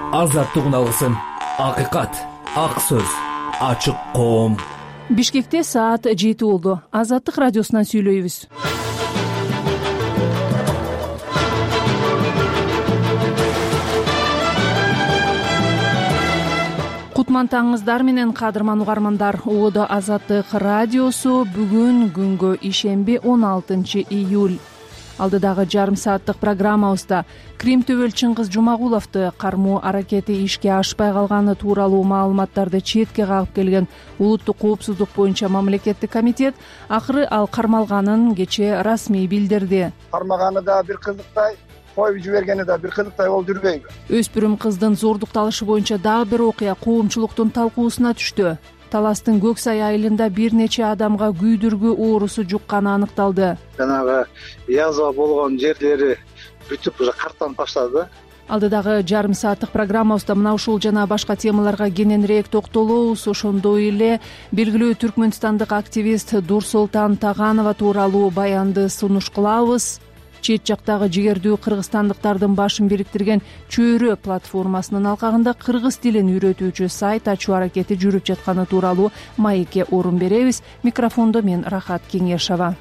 азаттык үналысын, акыйкат, ак сөз, ачык коом. Бишкекте саат 7 болду. Азаттык радиосунан сүйлөйбүз. Кутман таңыңыздар менен кадырман угармандар. Угодо Азаттык радиосу бүгүн күнгө ишемби 16 июль. Алдыдагы жарым сааттык программабызда Крим Төбөл Чыңгыз Жумагуловду кармоо аракети ишке ашпай калганы тууралуу маалыматтарды четке кагып келген улуттук коопсуздук боюнча мамлекеттик комитет акыры ал кармалганын кечээ расмий билдирди. Кармаганы да бир кызыктай, коюп жибергени да бир кызыктай болуп жүрбөйбү? Өспүрүм кыздын зордукталышы боюнча дагы бир окуя коомчулуктун талкуусуна түштү. Таластын Көк Сай айылында бир нече адамга күйдүргү оорусу жукканы аныкталды. Жанагы язва болгон жерлери бүтүп уже картанып баштады. Алдыдагы жарым сааттык программабызда мына ушул жана башка темаларга кененирээк токтолобуз. Ошондой эле белгилүү түркмөнстандык активист Дурсултан Таганова тууралуу баянды сунуш кылабыз. Чет жактагы жигердүү кыргызстандыктардын башын бириктирген Чөйрө платформасынын алкагында кыргыз тилин үйрөтүүчү сайт ачуу аракети жүрүп жатканы тууралуу маекке орун беребиз. Микрофондо мен Рахат Кеңешова.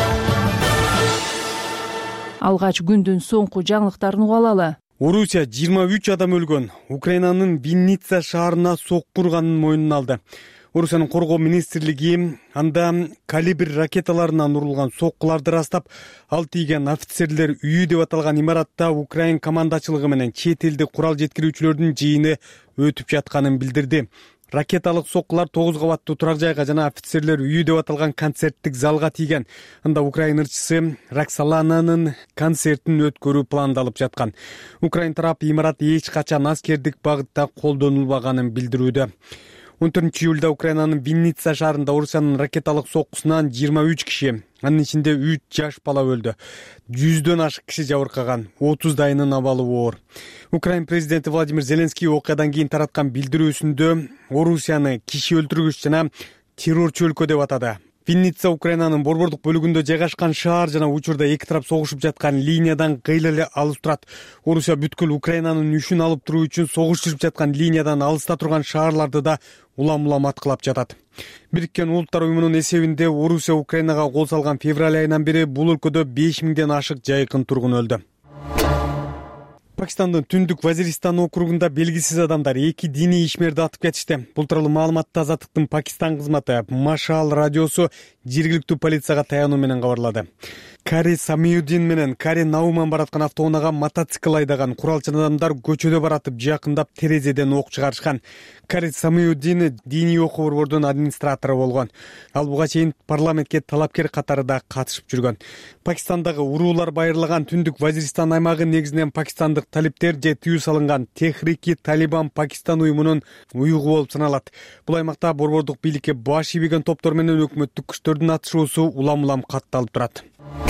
Алгач күндүн соңку жаңылыктарын угуп алалы. Орусия 23 адам өлгөн. Украинанын Винница шаарына сокку урганын мойнуна алды. Орусиянын коргоо министрлиги анда калибр ракеталарынан урулган соккуларды ырастап, ал тийген офицерлер үйү деп аталган имаратта Украин командачылыгы менен чет элдик курал жеткирүүчүлөрдүн жыйыны өтүп жатканын билдирди. Ракеталык соккулар 9 кабаттуу турак жайга жана офицерлер үйү деп аталган концерттик залга тийген. Анда Украин ырчысы Роксолананын концертин өткөрүү пландалып жаткан. Украин тарап имарат эч качан аскердик багытта колдонулбаганын билдирүүдө. 14 июлда Украинанын Винница шаарында Орусиянын ракеталык соккусунан 23 киши, анын ичинде 3 жаш бала өлдү. 100дөн ашык киши жабыркаган, 30дайынын абалы оор. Украин президенти Владимир Зеленский окуядан кийин тараткан билдирүүсүндө Орусияны киши өлтүргүч жана террорчу өлкө деп атады. Винница Украинанын борбордук бөлүгүндө жайгашкан шаар жана учурда эки тарап согушуп жаткан линиядан кыйла эле алыс турат. Орусия бүткүл Украинанын үчүн алып туруу үчүн согуштуруп жаткан линиядан алыста турган шаарларды да улам-улам аткылап жатат. Бириккен Улуттар уюмунун эсебинде Орусия Украинага кол салган февраль айынан бери бул өлкөдө 5000ден ашык жайкын тургун өлдү. Пакистандын Түндүк Вазиристан округунда белгисиз адамдар 2 диний ишмерди атып кетишти. Бул тууралуу маалыматты Азаттыктын Пакистан кызматы Машал радиосу жергиликтүү полицияга таянуу менен кабарлады. Кари Самиуддин менен Кари Науман бараткан автоунаага мотоцикл айдаган куралчан адамдар көчөдө баратып жакындап терезеден ок чыгарышкан. Кари Самиуддин диний окуу борбордун администратору болгон. Ал буга чейин парламентке талапкер катарында катышып жүргөн. Пакистандагы уруулар байырлаган Түндүк Вазиристан аймагы негизинен пакистандык талиптер же тыюу салынган Техрики Талибан Пакистан уюмунун уюгу болуп саналат. Бул аймакта борбордук бийликке баш ийбеген топтор менен өкмөттүк күчтөрдүн атышуусу улам-улам катталып турат.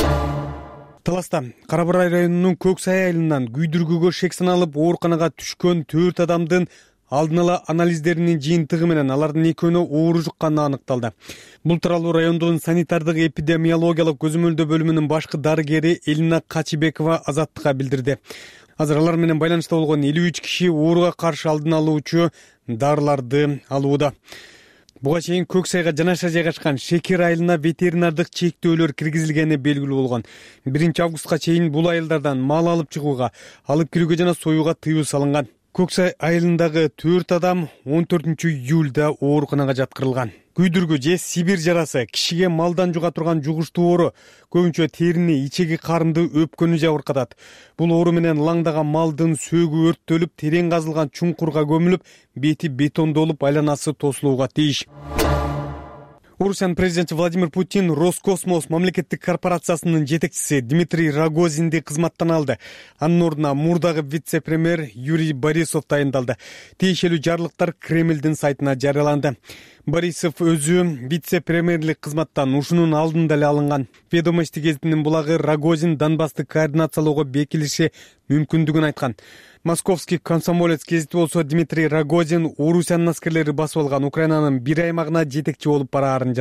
Таласта Карабарай районунун Көк Сай айылынан күйдүргүгө шек саналып ооруканага түшкөн 4 адамдын алдын ала анализдеринин жыйынтыгы менен алардын экөөнө оору жукканы аныкталды. Бул тууралуу райондун санитардык эпидемиологиялык көзөмөлдөө бөлүмүнүн башкы дарыгери Элина Качибекова Азаттыкка билдирди. Азыр алар менен байланышта болгон 53 киши ооруга каршы алдын алуучу дарыларды алууда. Буга чейин Көк Сайга жанаша жайгашкан Шекер айылына ветеринардык чектөөлөр киргизилгени белгилүү болгон. 1 августка чейин бул айылдардан мал алып чыгууга, алып кирүүгө жана союуга тыюу салынган. Көк Сай айылындагы 4 адам 14 июлда ооруканага жаткырылган. Күйдүргү же Сибир жарасы кишиге малдан жуга турган жугуштуу оору, көбүнчө терини, ичеги карынды өпкөнү жабыркатат. Бул оору менен лаңдаган малдын сөөгү өрттөлүп, терең казылган чуңкурга көмүлүп, бети бетондолуп, айланасы тосулууга тийиш. Орусиянын президенти Владимир Путин Роскосмос мамлекеттик корпорациясынын жетекчиси Дмитрий Рогозинди кызматтан алды. Анын ордуна мурдагы вице-премьер Юрий Борисов тайындалды. Тиешелүү жарлыктар Кремлдин сайтына жарыяланды. Борисов өзү вице-премьерлик кызматтан ушунун алдында эле алынган. Ведомости гезитинин булагы Рогозин Донбассты координациялоого бекилиши мүмкүндүгүн айткан. Московский комсомолец гезити болсо Дмитрий Рогозин Орусиянын аскерлери басып алган Украинанын бир аймагына жетекчи болуп бараарын жазган.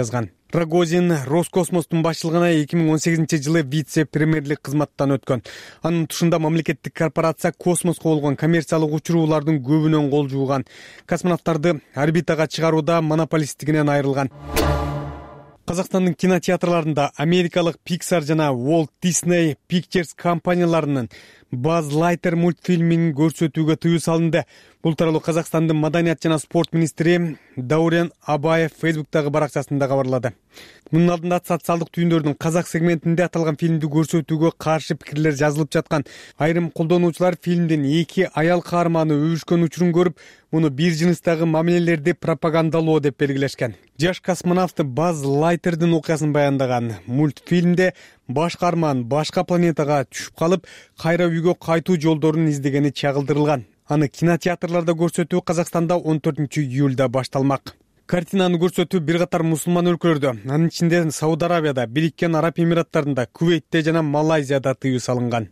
Рогозин Роскосмостун башчылыгына 2018-жылы вице-премьерлик кызматтан өткөн. Анын тушунда мамлекеттик корпорация космоско болгон коммерциялык учуруулардын көбүнөн кол жууган. Космонавттарды орбитага чыгарууда монополисттигинен айрылган. Казакстандын кинотеатрларында америкалык Pixar жана Walt Disney Pictures компанияларынын Buzz Lightyear мультфильмин көрсөтүүгө тыюу салынды. Бул тууралуу Казакстандын маданият жана спорт министри Даурен Абаев Facebook'тагы баракчасында кабарлады. Мунун алдында социалдык түйүндөрдүн казак сегментинде аталган фильмди көрсөтүүгө каршы пикирлер жазылып жаткан. Айрым колдонуучулар фильмдин 2 аял каарманы өбүшкөн учурун көрүп, муну бир жыныстагы мамилелерди пропагандалоо деп белгилешкен. Жаш космонавт Buzz Lightyear'дын окуясын баяндаган мультфильмде баш каарман башка планетага түшүп калып, кайра үйгө кайтуу жолдорун издегени чагылдырылган. Аны кинотеатрларда көрсөтүү Казакстанда 14-июлда башталмак. Картинаны көрсөтүү бир катар мусулман өлкөлөрдө, анын ичинде Сауд Арабияда, Бириккен Араб Эмираттарында, Кувейтте жана Малайзияда тыюу салынган.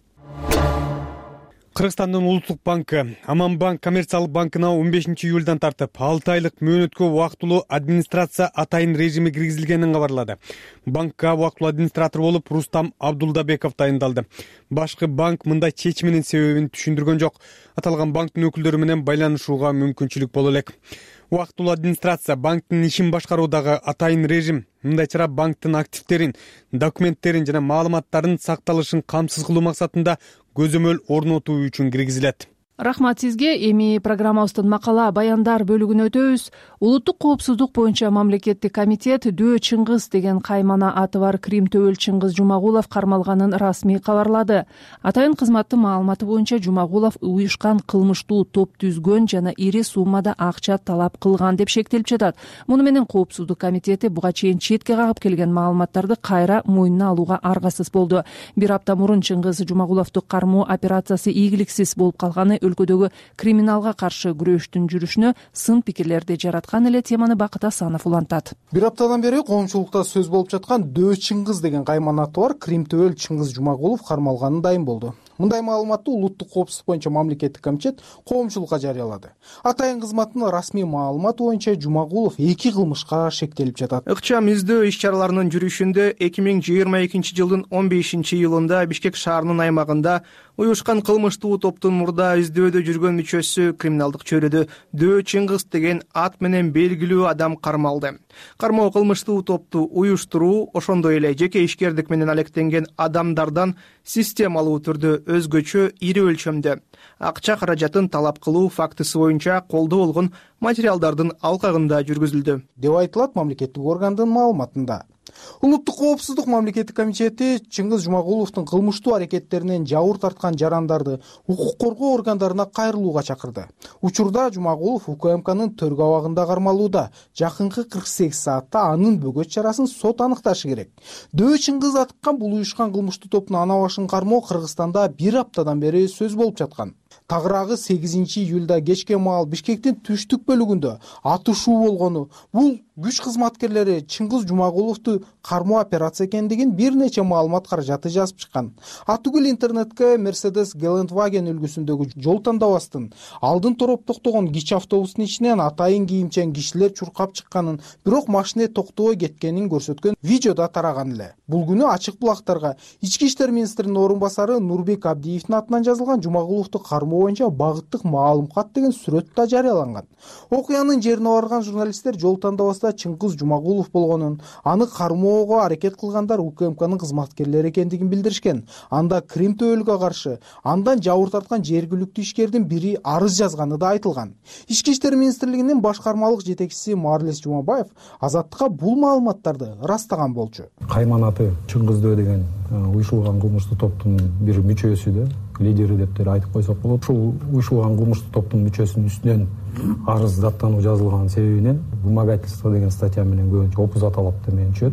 Кыргызстандын улуттук банкы Аманбанк коммерциялык банкына 15-июлдан тартып 6 айлык мөөнөткө убактылуу администрация атайын режими киргизилгенин кабарлады. Банкка убактылуу администратор болуп Рустам Абдулдабеков дайындалды. Башкы банк мындай чечиминин себебин түшүндүргөн жок. Аталган банктын өкүлдөрү менен байланышууга мүмкүнчүлүк боло элек. Убактылуу администрация банктын ишин башкаруудагы атайын режим мындайча банктын активтерин, документтерин жана маалыматтардын сакталышын камсыз кылуу максатында көзөмөл орнотуу үчүн киргизилет. Рахмат сизге. Эми программабыздын макала баяндар бөлүгүнө өтөбүз. Улуттук коопсуздук боюнча мамлекеттик комитет Дөө Чыңгыз деген каймана аты бар Крим Төбөл Чыңгыз Жумагулов кармалганын расмий кабарлады. Атайын кызматтын маалыматы боюнча Жумагулов уюшкан кылмыштуу топ түзгөн жана ири суммада акча талап кылган деп шектелип жатат. Муну менен коопсуздук комитети буга чейин четке кагып келген маалыматтарды кайра мойнуна алууга аргасыз болду. Бир апта мурун Чыңгыз Жумагуловду кармоо операциясы ийгиликсиз болуп калганы өлкөдөгү криминалга каршы күрөштүн жүрүшүнө сын пикирлерди жараткан эле. Теманы Бакыт Асанов улантат. Бир аптадан бери коомчулукта сөз болуп жаткан Дөө Чыңгыз деген кайманаты бар Крим Төбөл Чыңгыз Жумагулов кармалганы дайым болду. Мындай маалыматты улуттук коопсуздук боюнча мамлекеттик комитет коомчулукка жарыялады. Атайын кызматтын расмий маалыматы боюнча Жумагулов 2 кылмышка шектелип жатат. Ыкчам издөө иш-чараларынын жүрүшүндө 2022-жылдын 15-июлунда Бишкек шаарынын аймагында уюшкан кылмыштуу топтун мурда издөөдө жүргөн мүчөсү криминалдык чөйрөдө Дөө Чыңгыз деген ат менен белгилүү адам кармалды. Кармоо кылмыштуу топту уюштуруу, ошондой эле жеке ишкердик менен алектенген адамдардан системалуу түрдө өзгөчө ири өлчөмдө акча каражатын талап кылуу фактысы боюнча колдо болгон материалдардын алкагында жүргүзүлдү деп айтылат мамлекеттик органдын маалыматында. Улуттук коопсуздук мамлекеттик комитети Чыңгыз Жумагуловдун кылмыштуу аракеттеринен жабыр тарткан жарандарды укук коргоо органдарына кайрылууга чакырды. Учурда Жумагулов УКМКнын төргө абагында кармалууда. Жакынкы 48 саатта анын бөгөт чарасын сот аныкташы керек. Дөө Чыңгыз аткан бул уюшкан кылмыштуу топтун ана башын кармоо Кыргызстанда бир аптадан бери сөз болуп жаткан. Тагыраагы 8-июлда кечке маал Бишкектин түштүк бөлүгүндө атышуу болгону, бул күч кызматкерлери Чыңгыз Жумагуловду кармоо операция экендигин бир нече маалымат каражаты жазып чыккан. Атүгүл интернетке Mercedes Geländewagen үлгүсүндөгү жол тандабастын алдын тороп токтогон кичи автобустун ичинен атайын кийимчен кишилер чуркап чыкканын, бирок машина токтобой кеткенин көрсөткөн видеодо тараган эле. Бул күнү ачык булактарга Ички иштер министринин орун басары Нурбек Абдиевдин атынан жазылган Жумагуловду кармоо боюнча багыттык маалым кат деген сүрөт да жарыяланган. Окуянын жерине барган журналисттер жол тандабаста Чыңгыз Жумагулов болгонун, аны кармоого аракет кылгандар УКМКнын кызматкерлери экендигин билдиришкен. Анда Крим Төбөлгө каршы андан жабыр тарткан жергиликтүү ишкердин бири арыз жазганы да айтылган. Ички иштер министрлигинин башкармалык жетекчиси Марлес Жумабаев Азаттыкка бул маалыматтарды ырастаган болчу. Кайманаты Чыңгыз деген уюшулган кылмыштуу топтун бир мүчөсү да, лидери деп айтып койсок болот. Ушул уюшулган кылмыштуу топтун мүчөсүнүн үстүнөн арыз даттануу жазылган себебинен вымогательство деген статья менен көбүнчө опузат алат менен түшөт.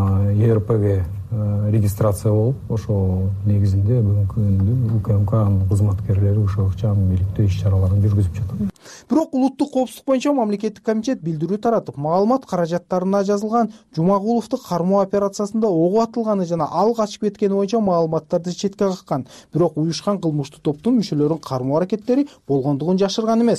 ЕРПге регистрация болуп, ошо негизинде бүгүнкү күндө УКМКнын кызматкерлери ошо ыкчам бийликтөө иш-чараларын жүргүзүп жатат. Бирок улуттук коопсуздук боюнча мамлекеттик комитет билдирүү таратып, маалымат каражаттарына жазылган Жумагуловду кармоо операциясында ого атылганы жана ал качып кеткени боюнча маалыматтарды четке каккан. Бирок уюшкан кылмыштуу топтун мүчөлөрүнүн кармоо аракеттери болгондугун жашырган эмес.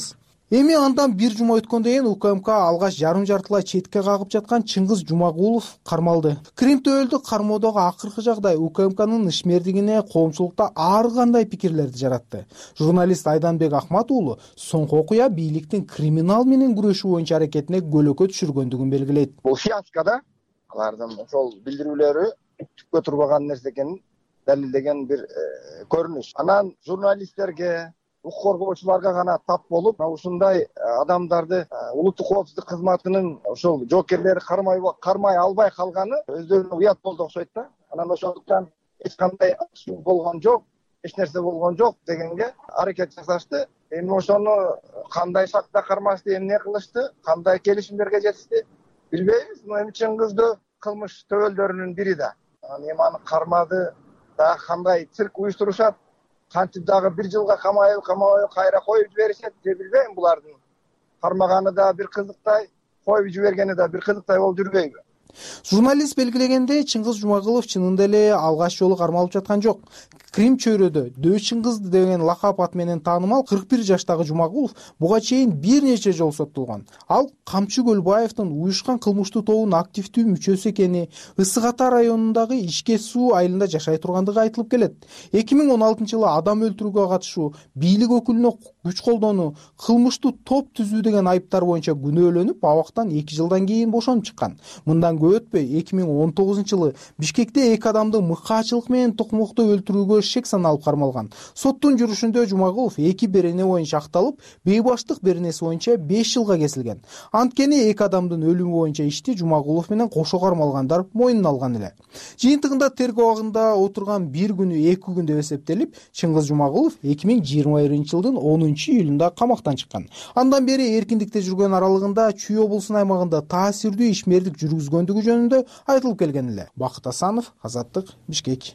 Эми андан бир жума өткөндөн кийин УКМК алгач жарым-жартылай четке кагып жаткан Чыңгыз Жумагулов кармалды. Крим төөлдү кармоодогу акыркы жагдай УКМКнын ишмердигине коомчулукта ар кандай пикирлерди жаратты. Журналист Айданбек Ахмат уулу соңку окуя бийликтин криминал менен күрөшүү боюнча аракетине көлөкө түшүргөндүгүн белгилейт. Бул фиаско да алардын ошол билдирүүлөрү түпкө турбаган нерсе экенин далилдеген бир көрүнүш. Анан журналисттерге, укук коргоочуларга гана тап болуп, ушундай адамдарды улуттук коопсуздук кызматынын ошол жоокерлери кармай албай калганы өздөрүнө уят болду окшойт да. Анан ошондуктан эч кандай атышуу болгон жок, эч нерсе болгон жок дегенге аракет жасашты. Эми ошону кандай шартта кармашты, эмне кылышты, кандай келишимдерге жетишти билбейбиз. Эми Чыңгызды кылмыш төбөлдөрүнүн бири да. Эми аны кармады да, кандай цирк уюштурушат, кантип дагы бир жылга камабай кайра коюп жиберишет, билбейм. Булардын кармаганы да бир кызыктай, коюп жибергени да бир кызыктай болуп жүрбөйбү? Журналист белгилегендей, Чыңгыз Жумагулов чынында эле алгач жолу кармалып жаткан жок. Крим чөйрөдө Дөй Чыңгыз деген лакап ат менен таанымал 41 жаштагы Жумагулов буга чейин бир нече жолу соттолгон. Ал Камчы Көлбаевдин уюшкан кылмыштуу тобунун активдүү мүчөсү экени, Ысык Ата районундагы Ишке суу айылында жашай тургандыгы айтылып келет. 2016-жылы адам өлтүрүүгө катышуу, бийлик өкүлүнө күч колдонуу, кылмыштуу топ түзүү деген айыптар боюнча күнөөлөнүп, абактан 2 жылдан кийин бошонуп чыккан. Мындан көп өтпөй 2019-жылы Бишкекте 2 адамды мыкаачылык менен токмокто өлтүрүүгө шек саналып кармалган. Соттун жүрүшүндө Жумагулов 2 берене боюнча акталып, бейбаштык беренеси боюнча 5 жылга кесилген. Анткени 2 адамдын өлүмү боюнча ишти Жумагулов менен кошо кармалгандар мойнуна алган эле. Жыйынтыгында тергөө абагында отурган 1 күнү 2 күн деп эсептелип, Чыңгыз Жумагулов 2021-жылдын 10-июлунда камактан чыккан. Андан бери эркиндикте жүргөн аралыгында Чүй облусунун аймагында таасирдүү ишмердик жүргүзгөндүгү жөнүндө айтылып келген эле. Бакыт Асанов, Азаттык, Бишкек.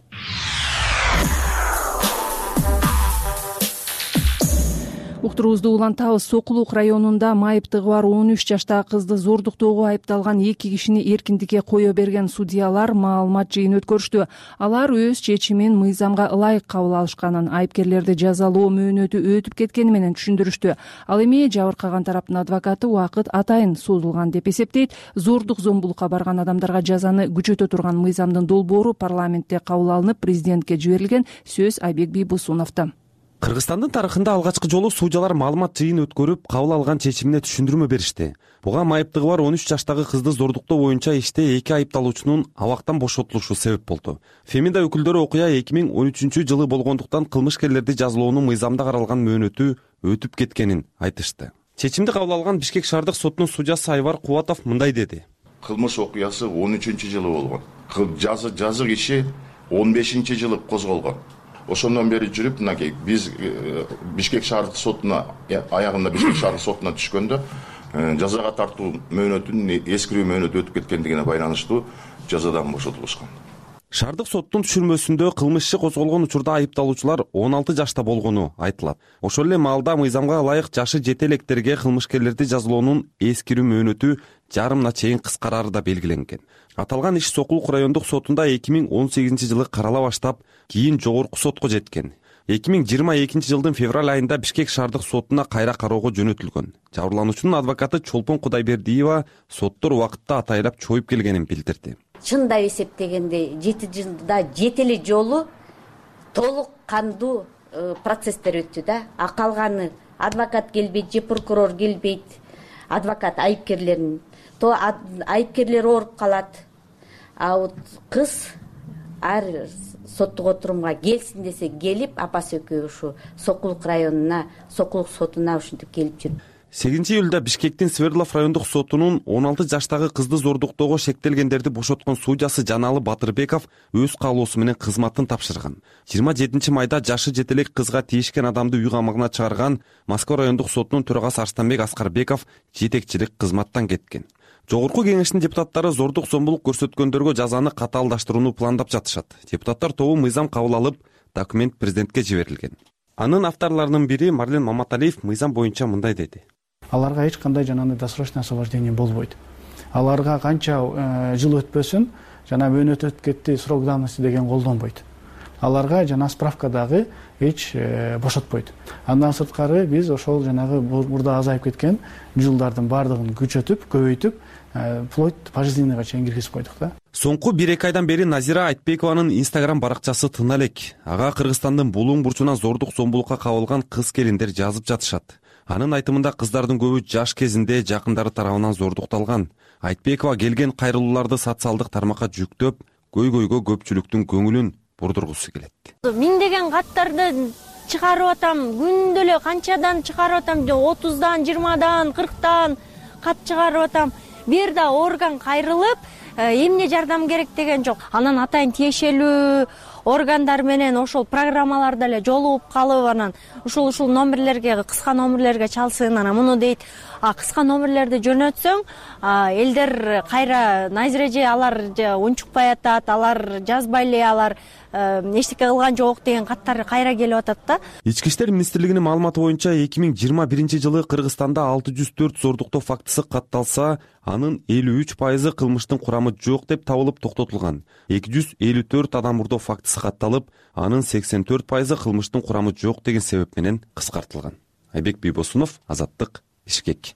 Уктуруубузду улантабыз. Сокулук районунда майыптыгы бар 13 жаштагы кызды зордуктоого айыпталган 2 кишини эркиндикке кое берген судьялар маалымат жыйын өткөрүштү. Алар өз чечимин мыйзамга ылайык кабыл алышканын, айыпкерлерди жазалоо мөөнөтү өтүп кеткени менен түшүндүрүштү. Ал эми жабыркаган тараптын адвокаты убакыт атайын созулган деп эсептейт. Зордук зомбулукка барган адамдарга жазаны күчөтө турган мыйзамдын долбоору парламентте кабыл алынып, президентке жиберилген. Сөз Айбек Бийбусуновдо. Кыргызстандын тарыхында алгачкы жолу судьялар маалымат жыйын өткөрүп, кабыл алган чечимине түшүндүрмө беришти. Буга майыптыгы бар 13 жаштагы кызды зордуктоо боюнча иште 2 айыпталуучунун абактан бошотулушу себеп болду. Фемида өкүлдөрү окуя 2013-жылы болгондуктан кылмышкерлерди жазалоонун мыйзамда каралган мөөнөтү өтүп кеткенин айтышты. Чечимди кабыл алган Бишкек шаардык сотунун судьясы Айвар Кубатов мындай деди. Кылмыш окуясы 13-жылы болгон. Жазык иши 15-жылы козголгон. Ошондон бери жүрүп, мынакей биз Бишкек шаардык сотуна аягында Бишкек шаардык сотуна түшкөндө жазага тартуу мөөнөтүнүн эскирүү мөөнөтү өтүп кеткендигине байланыштуу жазадан бошотулушкан. Шаардык соттун түшүрмөсүндө кылмыш иши козголгон учурда айыпталуучулар 16 жашта болгону айтылат. Ошол эле маалда мыйзамга ылайык жашы жете электерге кылмышкерлерди жазалоонун эскирүү мөөнөтү жарымына чейин кыскарары да белгиленген. Аталган иш Сокулук райондук сотунда 2018-жылы карала баштап, кийин жогорку сотко жеткен. 2022-жылдын февраль айында Бишкек шаардык сотуна кайра кароого жөнөтүлгөн. Жабырлануучунун адвокаты Чолпон Кудайбердиева соттор убакытта атайлап чоюп келгенин билдирди. Чындап эсептегенде 7 жылда 7 жолу толук кандуу процесстер өттү да. Калганы адвокат келбейт, же прокурор келбейт, адвокат айыпкерлерин. То айыпкерлер ооруп калат. Вот кыз ар соттук отурумга келсин десе келип, апасы экөө ушу Сокулук районуна, Сокулук сотуна ушинтип келип жүр. 8-июлда Бишкектин Свердлов райондук сотунун 16 жаштагы кызды зордуктоого шектелгендерди бошоткон судьясы Жаналы Батырбеков өз каалоосу менен кызматын тапшырган. 27-майда жашы жетелек кызга тийишкен адамды үй камагына чыгарган Москва райондук сотунун төрагасы Арстанбек Аскарбеков жетекчилик кызматтан кеткен. Жогорку кеңештин депутаттары зордук зомбулук көрсөткөндөргө жазаны катаалдаштырууну пландап жатышат. Депутаттар тобу мыйзам кабыл алып, документ президентке жиберилген. Анын авторлорунун бири Марлен Маматалиев мыйзам боюнча мындай деди. Аларга эч кандай жанагы досрочное освобождение болбойт. Аларга канча жыл өтпөсүн, жана мөөнөт өтүп кетти, срок давности деген колдонбойт. аларга жана справка дагы эч бошотпойт. Андан сырткары биз ошол жанагы мурда азайып кеткен жылдардын баардыгын күчөтүп, көбөйтүп, вплоть пожизненныйга чейин киргизип койдук да. Соңку 1-2 айдан бери Назира Айтбекованын Instagram баракчасы тына элек. Ага Кыргызстандын булуң бурчунан зордук зомбулукка кабылган кыз келиндер жазып жатышат. Анын айтымында кыздардын көбү жаш кезинде жакындары тарабынан зордукталган. Айтбекова келген кайрылууларды социалдык тармакка жүктөп, көйгөйгө көпчүлүктүн көңүлүн бурдургусу келет. Миңдеген каттарды чыгарып атам, күндө эле канчадан чыгарып атам, 30дан, 20дан, 40дан кат чыгарып атам. Бир да орган кайрылып, эмне жардам керек деген жок. Анан атайын тиешелүү органдар менен ошол программаларда эле жолугуп калып, анан ушул номерлерге, кыска номерлерге чалсын, анан муну дейт. Кыска номерлерди жөнөтсөң, элдер кайра Назира эже алар унчукпай атат, алар жазбай эле, алар эчтеке кылган жок деген каттар кайра келип атат да. Ички иштер министрлигинин маалыматы боюнча 2021-жылы Кыргызстанда 604 зордуктоо фактысы катталса, анын 53% кылмыштын курамы жок деп табылып токтотулган. 254 адам мурдоо фактысы катталып, анын 84% кылмыштын курамы жок деген себеп менен кыскартылган. Айбек Бийбосунов, Азаттык, Бишкек.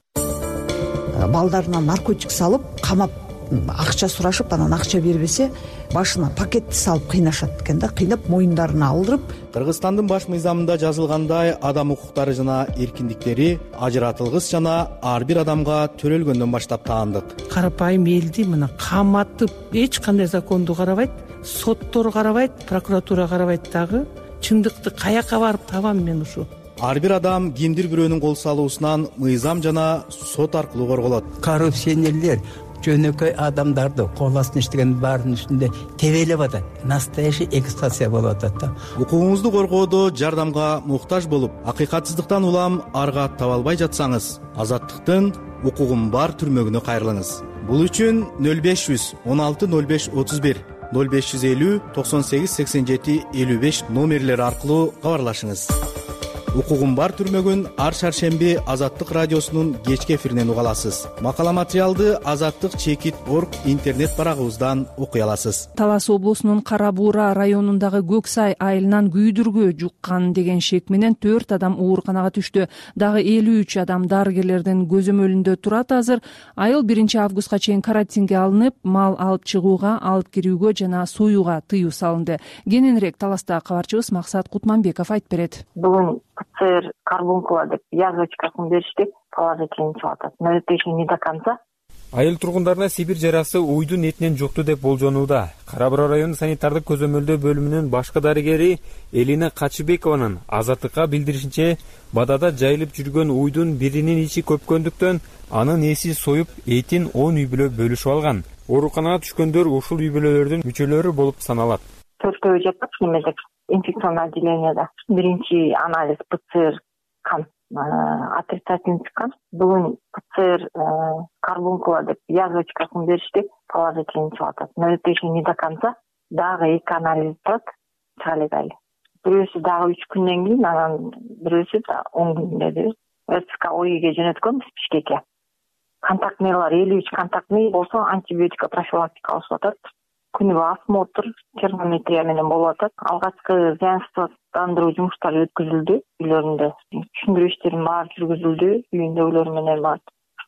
Балдарына наркотик салып, камап, акча сурашып, анан акча бербесе, башына пакетти салып кыйнашат экен да, кыйнап моюндарына алдырып. Кыргызстандын баш мыйзамында жазылгандай, адам укуктары жана эркиндиктери ажыратылгыс жана ар бир адамга төрөлгөндөн баштап таандык. Карапайым элди мына каматып, эч кандай законду карабайт, соттор карабайт, прокуратура карабайт дагы. Чындыкты каяка барып табам мен ушу? Ар бир адам кимдир бирөөнүн кол салуусунан мыйзам жана сот аркылуу корголот. Коррупционерлер жөнөкөй адамдарды кол астына иштеген баарынын үстүндө тебелеп атат. Настоящий эксплуатация болуп атат да. Укугуңузду коргоодо жардамга муктаж болуп, акыйкатсыздыктан улам арга таба албай жатсаңыз, Азаттыктын укугум бар түрмөгүнө кайрылыңыз. Бул үчүн 0500 16 05 31 0550 98 87 55 номерлери аркылуу кабарлашыңыз. Укугум бар түрмөгүн ар шаршемби Азаттык радиосунун кечки эфиринен уга аласыз. Макала материалды azattik.org интернет барагыбыздан окуй аласыз. Талас облусунун Кара Буура районундагы Көксай айылынан күйдүргү жуккан деген шек менен 4 адам ооруканага түштү. Дагы 53 адам дарыгерлердин көзөмөлүндө турат азыр. Айыл 1 августка чейин карантинге алынып, мал алып чыгууга, алып кирүүгө жана союуга тыюу салынды. Кененирээк Таластагы кабарчыбыз Максат Кутманбеков айтып берет. Бүгүн ПЦР карбункула деп язочкасын беришти, положительный чыгып атат. Но это еще не до конца. Айыл тургундарына Сибир жарасы уйдун этинен жукту деп болжонууда. Кара Буура району санитардык көзөмөлдөө бөлүмүнүн башкы дарыгери Элина Качыбекованын Азаттыкка билдиришинче, бадада жайылып жүргөн уйдун биринин ичи көпкөндүктөн анын эси союп, этин 10 үй бүлө бөлүшүп алган. Ооруканага түшкөндөр ушул үй бүлөлөрдүн мүчөлөрү болуп саналат. Төртөө жатат немеде, инфекционный отделениеда. Биринчи анализ ПЦР кан отрицательный чыккан. Бүгүн ПЦР карбункула деп язочкасын беришти, положительный чыгып атат. Но это еще не до конца. Дагы 2 анализ турат, чыга элек. Бирөөсү дагы 3 күндөн кийин, анан бирөөсү 10 күндөн кийин РЦК ОИге жөнөткөнбүз Бишкекке. Контактныйлар 53 контактный болсо антибиотика профилактика алып атат. Күнүгө осмотр, термометрия менен болуп атат. Алгачкы зыянсыздандыруу жумуштары өткөзүлдү үйлөрүндө. Түшүндүрүү иштерин баары жүргүзүлдү, үйүндөгүлөр менен бар.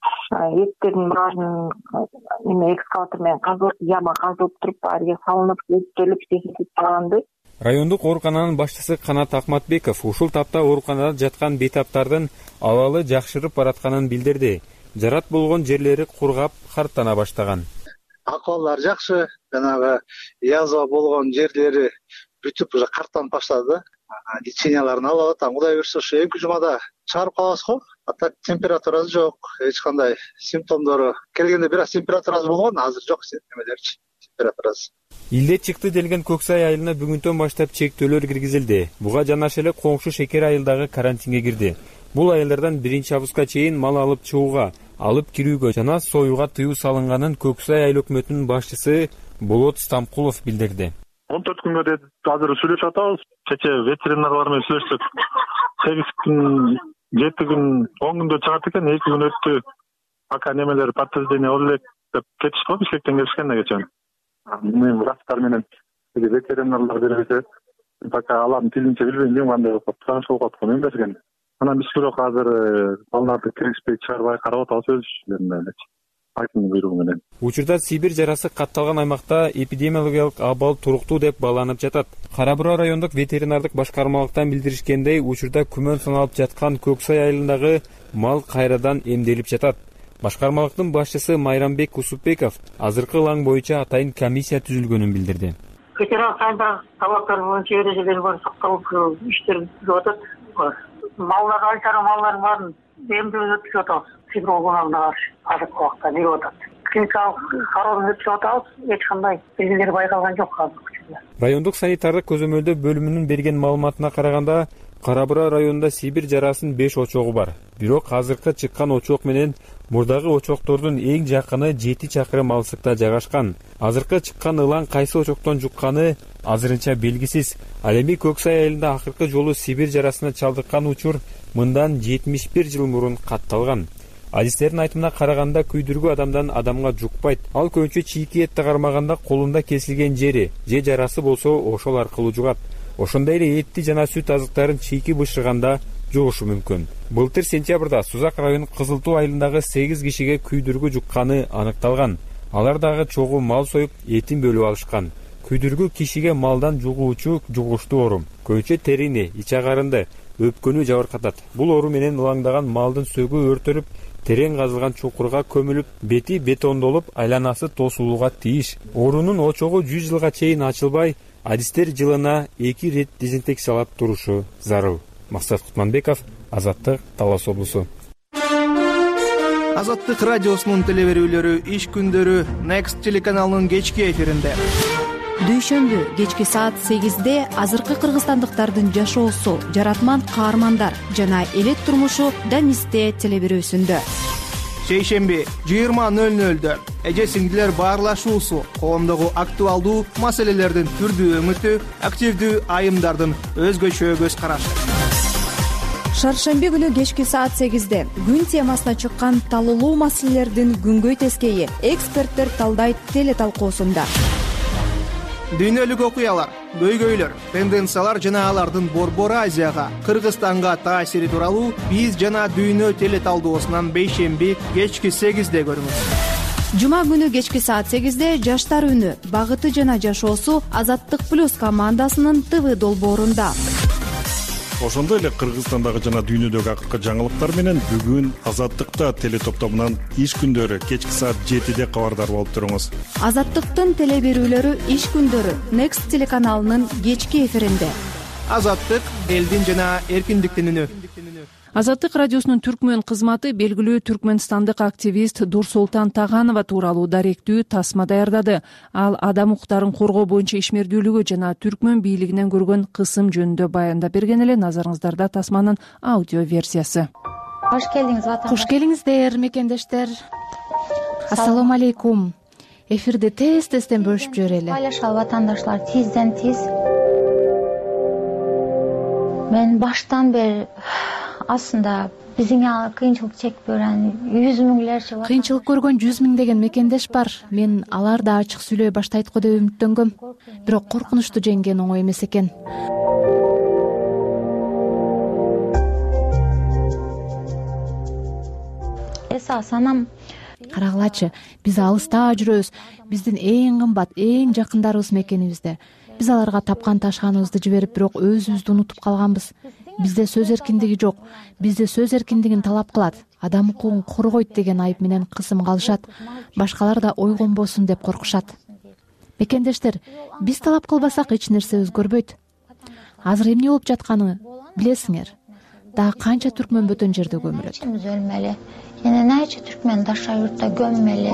Эттердин баарын экскаватор менен казылып, яма казылып туруп, баары салынып, өттөлүп, дезинфекцияланды. Райондук оорукананын башчысы Канат Акматбеков ушул тапта ооруканада жаткан бейтаптардын абалы жакшырып баратканын билдирди. Жарат болгон жерлери кургап, карттана баштаган. Акыбалдар жакшы, жанагы язва болгон жерлери бүтүп уже карттанып баштады. Леченияларын алып атам. Кудай буйрса ушу 2 жумада чыгарып калабыз го. Ата температурасы жок, эч кандай симптомдору. Келгенде бир аз температурасы болгон, азыр жок немелерчи температурасы. Илдет чыкты делген Көксай айылына бүгүнтөн баштап чектөөлөр киргизилди. Буга жанашыр эле коңшу Шекер айылдагы карантинге кирди. Бул айылдардан 1 августка чейин мал алып чыгууга, алып кирүүгө жана союуга тыюу салынганын Көксай айыл өкмөтүнүн башчысы Болот Стамкулов билдирди. 14 күнгө дейин азыр сүйлөшүп атабыз. Чече ветеринарлар менен сүйлөштүк. 8 күн, 7 күн, 10 күндө чыгат экен, 2 күн өттү. Пока немелер подтверждение болду элек деп кетишти го, Бишкектен келишкен да кечен. Мен врачтар менен ветеринарлар беребиз. пока алардын тилинче билбейм дем кандай болуп калып тааныш болуп калдык мен берген. Анан биз бирок азыр балдарды киргизбей чыгарбай карап атабыз өз иштерине элечи. Акимдин буйругу менен. Учурда Сибирь жарасы катталган аймакта эпидемиологиялык абал туруктуу деп бааланып жатат. Кара Бура райондук ветеринардык башкармалыктан билдиришкендей, учурда күмөн саналып жаткан Көк Сай айылындагы мал кайрадан эмделип жатат. Башкармалыктын башчысы Майрамбек Усупбеков азыркы лаң боюнча атайын комиссия түзүлгөнүн билдирди. Ветеринар кайындагы талаптар боюнча эрежелер бар, сакталып иштер жүрүп атат. Малдар альтара малдардын баарын эмдеп өткүзүп атабыз. Фиброгонорго каршы азыркы убакта берип атат. Клиникалык кароодон өткүзүп атабыз. Эч кандай белгилер байкалган жок азыр. Райондук санитардык көзөмөлдөө бөлүмүнүн берген маалыматына караганда, Кара Бура районунда Сибирь жарасынын 5 очогу бар. Бирок азыркы чыккан очок менен мурдагы очоктордун эң жакыны 7 чакырым алыстыкта жайгашкан. Азыркы чыккан ылаң кайсы очоктон жукканы азырынча белгисиз. Ал эми Көк Сай айылында акыркы жолу Сибирь жарасына чалдыккан учур мындан 71 жыл мурун катталган. Адистердин айтымына караганда күйдүргү адамдан адамга жукпайт. Ал көбүнчө чийки этти кармаганда колунда кесилген жери же жарасы болсо ошол аркылуу жугат. Ошондой эле этти жана сүт азыктарын чийки бышырганда жугушу мүмкүн. Былтыр сентябрда Сузак районунун Кызыл Туу айылындагы 8 кишиге күйдүргү жукканы аныкталган. Алар дагы чогуу мал союп, этин бөлүп алышкан. Күйдүргү кишиге малдан жугуучу жугуштуу оору. Көбүнчө терини, ич агарынды, өпкөнү жабыркатат. Бул оору менен ылаңдаган малдын сөгү өртөлүп, терең казылган чукурга көмүлүп, бети бетондолуп, айланасы тосулууга тийиш. Оорунун очогу 100 жылга чейин ачылбай, адистер жылына 2 рет дезинфекциялап турушу зарыл. Максат Кутманбеков, Азаттык, Талас облусу. Азаттык радиосунун телеберүүлөрү иш күндөрү Next телеканалынын кечки эфиринде. Дүйшөмбү кечки саат 8-де азыркы кыргызстандыктардын жашоосу, жаратман каармандар жана элет турмушу Данисте телеберүүсүндө. Шейшемби 20:00-дө эже сиңдилер баарлашуусу, коомдогу актуалдуу маселелердин түрдүү өңүтү, активдүү айымдардын өзгөчө көз карашы. Шаршемби күнү кечки саат 8-де күн темасына чыккан талуулуу маселелердин күнгөй тескейи эксперттер талдайт теле талкуусунда. Дүйнөлүк окуялар, көйгөйлөр, тенденциялар жана алардын Борбор Азияга, Кыргызстанга таасири тууралуу биз жана дүйнө теле талдоосунан бейшемби кечки 8-де көрүңүз. Жума күнү кечки саат 8-де жаштар үнү, багыты жана жашоосу Азаттык плюс командасынын ТВ долбоорунда. Ошондой эле Кыргызстандагы жана дүйнөдөгү акыркы жаңылыктар менен бүгүн Азаттыкта теле топтомунан иш күндөрү кечки саат 7-де кабардар болуп туруңуз. Азаттыктын теле берүүлөрү иш күндөрү Next телеканалынын кечки эфиринде. Азаттык элдин жана эркиндиктин үнү. Азаттык радиосунун түркмөн кызматы белгилүү түркмөнстандык активист Дурсултан Таганова тууралуу даректүү тасма даярдады. Ал адам укуктарын коргоо боюнча ишмердүүлүгү жана түркмөн бийлигинен көргөн кысым жөнүндө баяндап берген эле. Назарыңыздарда тасманын аудио версиясы. Кош келдиңиз ватан. Кош келиңиздер мекендештер. Ассалому алейкум. Эфирди тез-тезден бөлүшүп жиберели. Байлашалы ватандаштар, тизден тиз. Мен баштан бери aslında биздин кыйынчылык чекип көргөн 100 миңдерче кыйынчылык көргөн 100 миңдеген мекендеш бар. Мен алар да ачык сүйлөй баштайт го деп үмүттөнгөм. Бирок коркунучту жеңген оңой эмес экен. Эсасанам карагылачы, биз алыста жүрөбүз. Биздин эң кымбат, эң жакындарыбыз мекенибизде. Биз аларга тапкан ташканыбызды жиберип, бирок өзүбүздү унутуп калганбыз. Бизде сөз эркиндиги жок. Бизде сөз эркиндигин талап кылат. Адам укугун коргойт деген айып менен кысым калышат. Башкалар да ойгонбосун деп коркушат. Мекендештер, биз талап кылбасак эч нерсе өзгөрбөйт. Азыр эмне болуп жатканын билесиңер. Дагы канча түркмөн бөтөн жерде көмүлөт. Өлмели. Жана нече түркмөн Даша юртта gömmeli.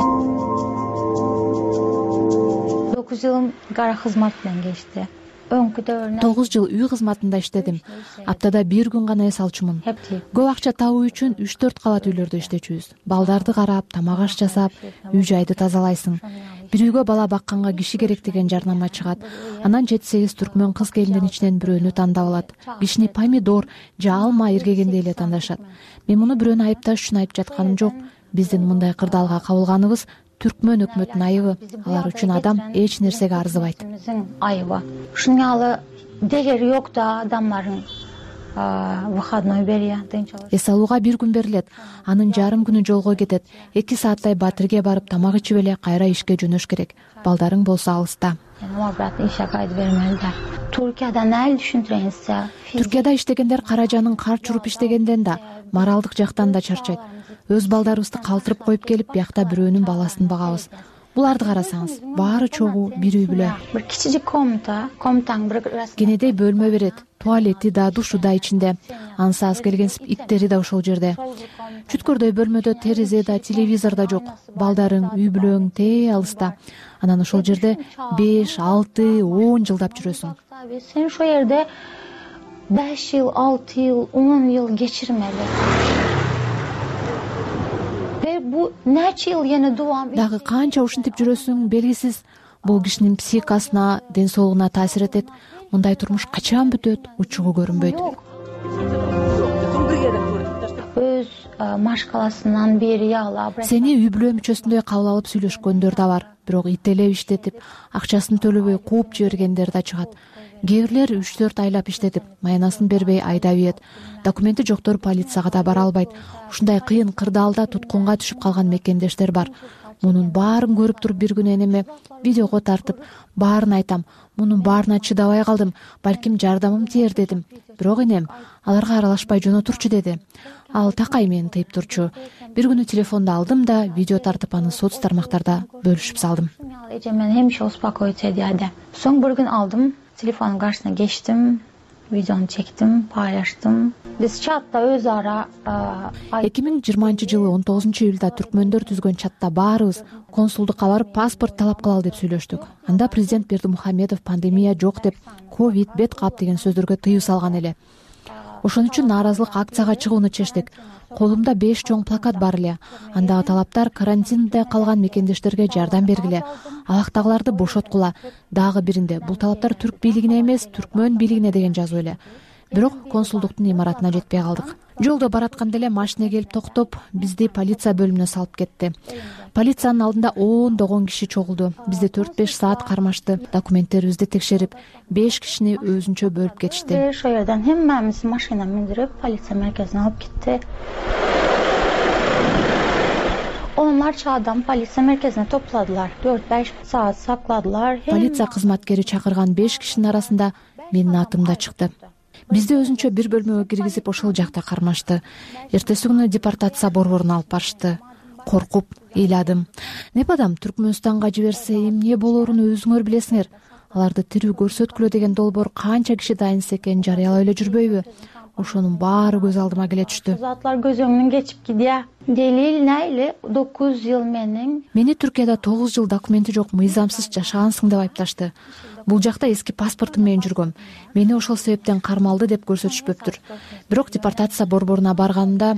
9 жылым кара кызмат менен кечти. 9 жыл үй кызматында иштедим. Аптада 1 күн гана эс алчумун. Көп акча табуу үчүн 3-4 кабат үйлөрдө иштечүбүз. Балдарды карап, тамак аш жасап, үй жайды тазалайсың. Бир үйгө бала бакканга киши керек деген жарнама чыгат. Анан 7-8 түркмөн кыз келиндин ичинен бирөөнү тандап алат. Кишини помидор же алма эргегендей эле тандашат. Мен муну бирөөнү айыпташ үчүн айтып жатканым жок. Биздин мындай кырдаалга кабылганыбыз түркмөн өкмөтүнүн айыбы. Алар үчүн адам эч нерсеге арзыбайт. Айыбы. Ушуну дегери жок да адамдардын выходной берия тынчалык. Эс алууга 1 күн берилет. Анын жарым күнү жолго кетет. 2 сааттай батирге барып тамак ичип эле кайра ишке жөнөш керек. Балдарың болсо алыста. Ишке кайтып бермелдер. Туркияда эле түшүндүрөйүн сизге. Түркияда иштегендер каражанын кар чуруп иштегенден да, моралдык жактан да чарчайт. Өз балдарыбызды калтырып коюп келип, биякта бирөөнүн баласын багабыз. Буларды карасаңыз, баары чогуу бир үй бүлө. Бир кичичик комнатаң бир кенедей бөлмө берет. Туалети да, душу да ичинде. Ансыз келгенсип иттери да ошол жерде. Чүткөрдөй бөлмөдө терезе да, телевизор да жок. Балдарың, үй бүлөң тээ алыста. Анан ошол жерде 5, 6, 10 жылдап жүрөсүң. Сен ошол жерде 5 жыл, 6 жыл, 10 жыл кечирмели. Бу нече жыл эне дубам. Дагы канча ушинтип жүрөсүң белгисиз. Бул кишинин психикасына, ден соолугуна таасир этет. Мындай турмуш качан бүтөт, учугу көрүнбөйт. Өз машкаласынан бери алып. Сени үй бүлө мүчөсүндөй кабыл алып сүйлөшкөндөр да бар. Бирок ителеп иштетип, акчасын төлөбөй кууп жибергендер да чыгат. Кээ бирлер 3-4 айлап иштетип, маянасын бербей айдап ийет. Документи жоктор полицияга да бара албайт. Ушундай кыйын кырдаалда туткунга түшүп калган мекендештер бар. Мунун баарын көрүп туруп бир күнү энеме видеого тартып, баарын айтам. Мунун баарына чыдабай калдым. Балким жардамым тиер дедим. Бирок энем аларга аралашпай жөнөтүрчү деди. Ал такай мени тыйып турчу. Бир күнү телефонду алдым да видео тартып аны соц тармактарда бөлүшүп салдым. Мен хемише успокоиться этди. Соң бир күн алдым, телефондун каршысына кечтим, видеону чектим, пайлаштым. Биз чатта өз ара 2020-жылы 19-июлда түркмөндөр түзгөн чатта баарыбыз консулдукка барып паспорт талап кылалы деп сүйлөштүк. Анда президент Бердимухамедов пандемия жок деп, ковид, бет кап деген сөздөргө тыюу салган эле. Ошон үчүн нааразылык акцияга чыгууну чечтик. Колумда 5 чоң плакат бар эле. Андагы талаптар карантинде калган мекендештерге жардам бергиле, алактагыларды бошоткула. Дагы биринде бул талаптар түрк бийлигине эмес, түркмөн бийлигине деген жазуу эле. Бирок консулдуктун имаратына жетпей калдык. Жолдо баратканда эле машина келип токтоп, бизди полиция бөлүмүнө салып кетти. Полициянын алдында ондогон киши чогулду. Бизди 4-5 саат кармашты. Документтерибизди текшерип, 5 кишини өзүнчө бөлүп кетишти. Ошол жерден хеммемизди машина миндирип, полиция мерkezине алып кетти. Onlarca адам полиция мерkezине топладылар. 4-5 саат сакладылар. Полиция кызматкери чакырган 5 кишинин арасында менин атым да чыкты. Бизди өзүнчө бир бөлмөгө киргизип ошол жакта кармашты. Эртеси күнү депортация борборуна алып барышты. Коркуп, ыйладым. Непадам Түркмөнстанга жиберсе эмне болорун өзүңөр билесиңер. Аларды тирүү көрсөткүлө деген долбоор канча киши дайынса экенин жарыялап эле жүрбөйбү? Ошонун баары көз алдыма келе түштү. Затлар көзүңдөн кечип кидия. Делил нейли 9 жыл менин. Мени Түркияда 9 жыл документи жок мыйзамсыз жашагансың деп айыпташты. Бул жакта эски паспортум менен жүргөм. Мени ошол себептен кармалды деп көрсөтүшпөптүр. Бирок депортация борборуна барганымда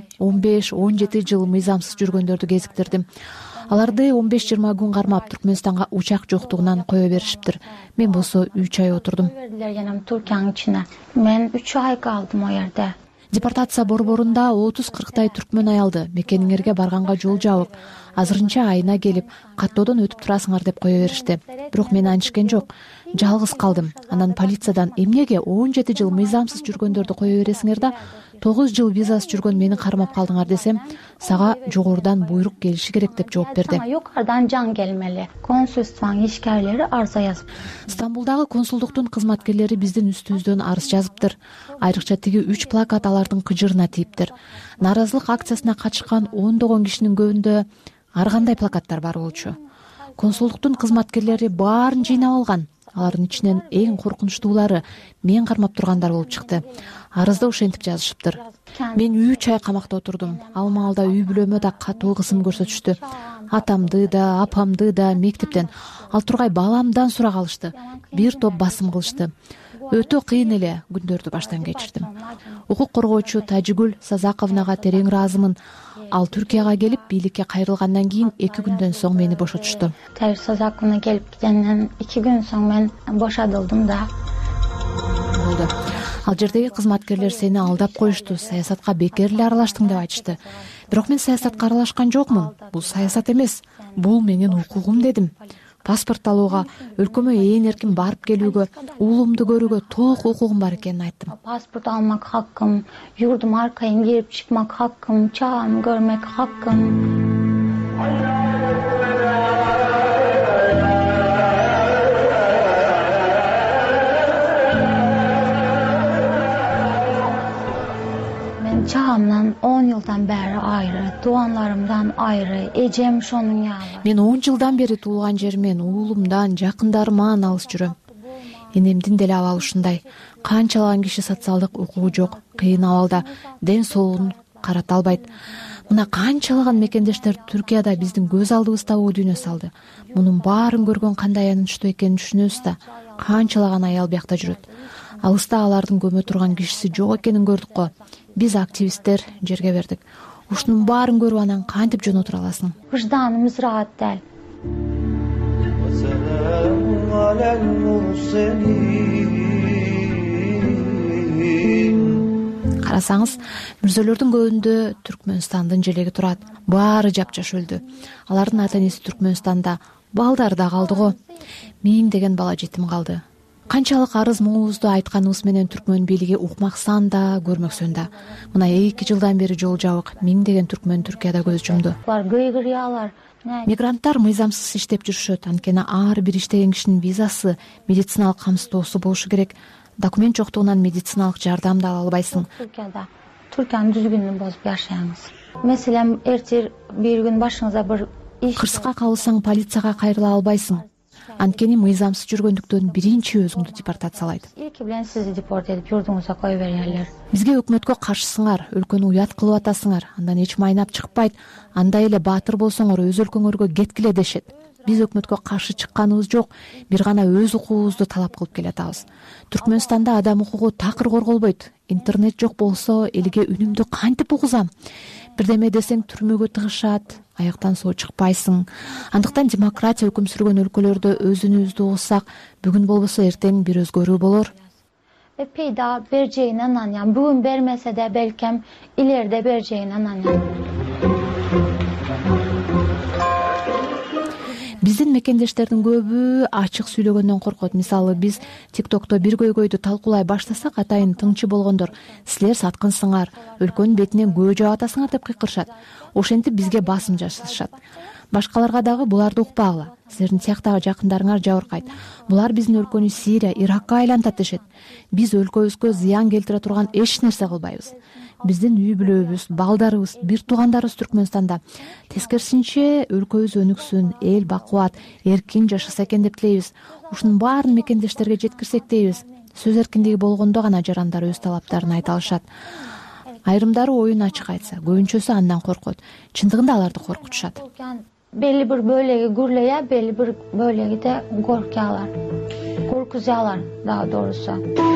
15-17 жыл мыйзамсыз жүргөндөрдү кезиктирдим. Аларды 15-20 күн кармап Түркмөнстанга учак жоктугунан кое беришиптир. Мен болсо 3 ай отурдум. Туркиянын ичине. Мен 3 ай калдым о жерде. Депортация борборунда 30-40 түркмөн аялды мекениңерге барганга жол жабык. Азырынча айына келип, каттоодон өтүп турасыңар деп кое беришти. Бирок мен анчкен жок. Жалгыз калдым. Анан полициядан эмнеге 17 жыл мыйзамсыз жүргөндөрдү кое бересиңер да 9 жыл визасыз жүргөн мени кармап калдыңар десем, сага жогорудан буйрук келиши керек деп жооп берди. Юкарыдан жан келмели. Консулствонун ишкерлери арыза жазып. Стамбулдагы консулдуктун кызматкерлери биздин үстүбүздөн арыз жазыптыр. Айрыкча тиги 3 плакат алардын кыжырына тийиптир. Нааразылык акциясына катышкан ондогон кишинин көбүндө ар кандай плакаттар бар болчу. Консулдуктун кызматкерлери баарын жыйнап алган. Алардын ичинен эң коркунучтуулары мен кармап тургандар болуп чыкты. Арызда ошентип жазышыптыр. Мен 3 ай камакта отурдум. Ал маалда үй бүлөмө да катуу кысым көрсөтүштү. Атамды да, апамды да мектептен, ал тургай баламдан сурак алышты. Бир топ басым кылышты. Өтө кыйын эле күндөрдү баштан кечирдим. Укук коргоочу Тажигүл Сазаковнага терең ыраазымын. Ал Түркияга келип бийликке кайрылгандан кийин 2 күндөн соң мени бошотушту. Тажигүл Сазаковна келип кеткенден 2 күн соң мен бошотулдум да. Болду. Ал жердеги кызматкерлер сени алдап коюшту, саясатка бекер эле аралаштың деп айтышты. Бирок мен саясатка аралашкан жокмун. Бул саясат эмес. Бул менин укугум дедим. паспорт алууга, өлкөмө ээн эркин барып келүүгө, уулумду көрүүгө толук укугум бар экенин айттым. Паспорт алмак хакым, юрдум аркайын кирип чыкмак хакым, чаагымды көрмөк хакым. Çağımdan 10 yıldan beri ayrı, doğanlarımdan ayrı, ecem şonun yalı. Мен 10 жылдан бери туулган жеримен, уулумдан, жакындарыман алыс жүрөм. Энемдин деле абалы ушундай. Канчалаган киши социалдык укугу жок, кыйын абалда, ден соолугун карата албайт. Мына канчалаган мекендештер Түркияда биздин көз алдыбызда дүйнө салды. Мунун баарын көргөн кандай аянычтуу экенин түшүнөбүз да, канчалаган аял биякта жүрөт. Алыста алардын көмө турган кишиси жок экенин көрдүк го. Биз активисттер жерге бердик. Ушунун баарын көрүп анан кантип жөн отура аласың? Vicdanımız rahat değil. Карасаңыз, мүрзөлөрдүн көбүндө Түркмөнстандын желеги турат. Баары жапжаш өлдү. Алардын ата-энеси Түркмөнстанда, балдары да калды го. Миңдеген бала жетим калды. Канчалык арыз муңубузду айтканыбыз менен түркмөн бийлиги укмаксан да, көрмөксөн да. Мына 2 жылдан бери жол жабык, миңдеген түркмөн Түркияда көз жумду. Кыйгырыялар. Мигранттар мыйзамсыз иштеп жүрүшөт. Анткени ар бир иштеген кишинин визасы, медициналык камсыздоосу болушу керек. Документ жоктугунан медициналык жардам да ала албайсың. Түркиянын дүзгүнүн бозуп жашайбыз. Меселен, эртең бир күн башыңызда бир кырсыкка калсаң полицияга кайрыла албайсың. Анткени мыйзамсыз жүргөндүктөн биринчи өзүңдү депортациялайт. Илки менен сизди депорт этип журдуңузга коюп берерлер. Бизге өкмөткө каршысыңар, өлкөнү уят кылып атасыңар, андан эч майнап чыкпайт. Андай эле баатыр болсоңор өз өлкөңөргө кеткиле дешет. Биз өкмөткө каршы чыкканыбыз жок, бир гана өз укугубузду талап кылып келатабыз. Түркмөнстанда адам укугу такыр корголбойт. Интернет жок болсо элге үнүмдү кантип угузам? Бирдеме десең түрмөгө тыгышат, аяктан соо чыкпайсың. Андыктан демократия өкүм сүргөн өлкөлөрдө өзүнүбүздү угсак, бүгүн болбосо эртең бир өзгөрүү болор. Peyda bereceğine inanıyorum. Bugün vermese de belki ileride vereceğine inanıyorum. Биздин мекендештердин көбү ачык сүйлөгөндөн коркот. Мисалы, биз TikTokто бир көйгөйдү талкуулай баштасак, атайын тыңчы болгондор силер саткынсыңар, өлкөнүн бетинен көө жаап атасыңар деп кыйкырышат. Ошентип бизге басым жасашат. Башкаларга дагы буларды укпагыла. Силердин сыяктагы жакындарыңар жабыркайт. Булар биздин өлкөнү Сирия, Иракка айлантат дешет. Биз өлкөбүзгө зыян келтире турган эч нерсе кылбайбыз. Биздин үй бүлөбүз, балдарыбыз, бир туугандарыбыз Түркмөнстанда. Тескерисинче өлкөбүз өнүксүн, эл бакубат, эркин жашаса экен деп тилейбиз. Ушунун баарын мекендештерге жеткирсек дейбиз. Сөз эркиндиги болгондо гана жарандар өз талаптарын айта алышат. Айрымдары оюн ачык айтса, көбүнчөсү андан коркот. Чындыгында аларды коркутушат. Belli bir bölge gürleye, belli bir bölgede de korkuyorlar. Korkuyorlar daha doğrusu.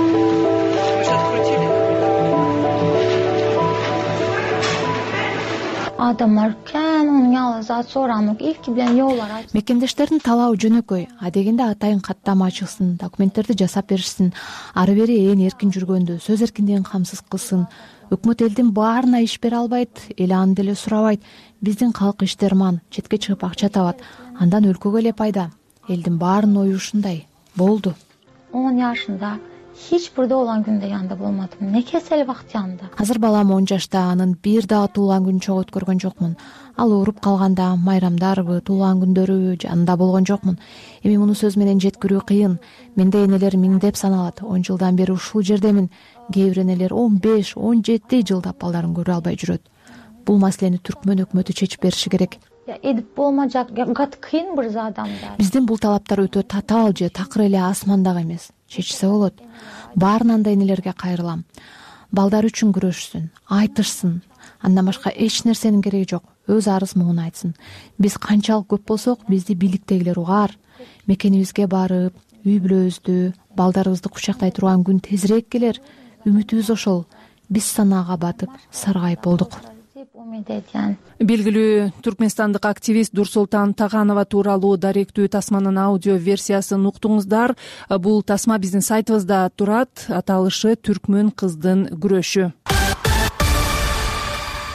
Adamlar onun yalnız soranlık ilk bilen yollar aç. Мекендештердин талабы жөнөкөй. Адегенде атайын каттама ачылсын, документтерди жасап беришсин, ары бери ээн эркин жүргөндү, сөз эркиндигин камсыз кылсын. Өкмөт элдин баарына иш бере албайт, эл аны деле сурабайт. Биздин калк иштерман, четке чыгып акча табат. Андан өлкөгө эле пайда. Элдин баарынын ою ушундай. Болду. 10 yaşında hiç burada olan günde yanında bulmadım. Ne keseli vakti yanında. Азыр балам 10 жашта, анын бир дагы туулган күнүн чогуу өткөргөн жокмун. Ал ооруп калганда майрамдарбы, туулган күндөрү жанында болгон жокмун. Эми муну сөз менен жеткирүү кыйын. Менде энелер миңдеп саналат. 10 жылдан бери ушул жердемин. Кээ бир энелер 15-17 жылдап балдарын көрө албай жүрөт. Бул маселени түркмөн өкмөтү чечип бериши керек. Edip olmayacak, kıyın bir adamda. Биздин бул талаптар өтө татаал же такыр эле асмандагы эмес. Чечсе болот. Баарынан да энелерге кайрылам. Балдар үчүн күрөшсүн, айтышсын. Андан башка эч нерсенин кереги жок. Өз арыз муңун айтсын. Биз канчалык көп болсок, бизди бийликтегилер угар. Мекенибизге барып, үй бүлөбүздү, балдарыбызды кучактай турган күн тезирээк келер. Үмүтүбүз ошол. Биз санаага батып, саргайып болдук. Белгилүү түркмөнстандык активист Дурсултан Таганова тууралуу даректүү тасманын аудио версиясын уктуңуздар. Бул тасма биздин сайтыбызда турат. Аталышы Түркмөн кыздын күрөшү.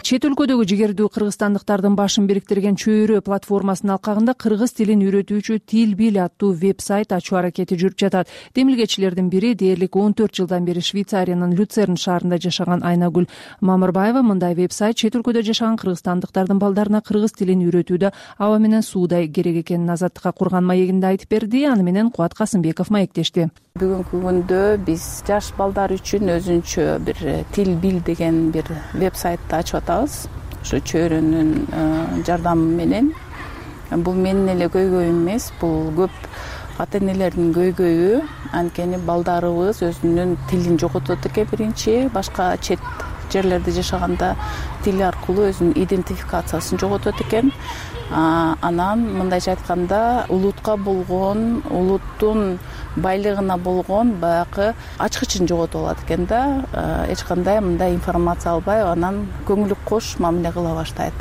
Чет өлкөдөгү жигердүү кыргызстандыктардын башын бириктирген чөйрө платформасынын алкагында кыргыз тилин үйрөтүүчү Тил Бил аттуу веб-сайт ачуу аракети жүрүп жатат. Демилгечилердин бири дээрлик 14 жылдан бери Швейцариянын Люцерн шаарында жашаган Айнагүл Мамырбаева мындай веб-сайт чет өлкөдө жашаган кыргызстандыктардын балдарына кыргыз тилин үйрөтүүдө аба менен суудай керек экенин Азаттыкка курган маегинде айтып берди. Аны менен Кубат Касымбеков маектешти. Бүгүнкү күндө биз жаш балдар үчүн өзүнчө бир Тил Бил деген бир веб-сайтты ачып атабыз. Ошо чөйрөнүн жардамы менен. Бул менин эле көйгөйүм эмес, бул көп ата энелердин көйгөйү. Анткени балдарыбыз өзүнүн тилин жоготот экен биринчи, башка чет жерлерде жашаганда тил аркылуу өзүнүн идентификациясын жоготот экен. Анан мындайча айтканда улутка болгон, улуттун байлыгына болгон баягы ачкычын жоготуп алат экен да. Эч кандай мындай информация албай, анан көңүлү кош мамиле кыла баштайт.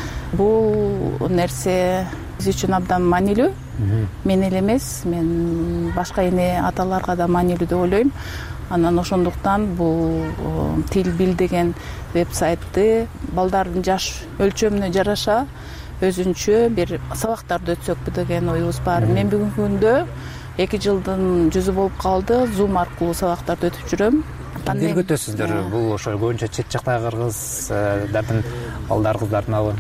Бул нерсе биз үчүн абдан маанилүү. Мен эле эмес, мен башка эне аталарга да маанилүү деп ойлойм. Анан ошондуктан бул Тил Бил деген веб-сайтты балдардын жаш өлчөмүнө жараша өзүнчө бир сабактарды өтсөкпү деген оюбуз бар. Мен бүгүнкү күндө 2 жылдын жүзү болуп калды. Zoom аркылуу сабактарды өтүп жүрөм. Кандай өтөсүздөр? Бул ошо көбүнчө чет жактагы кыргыздардын балдар кыздардынабы?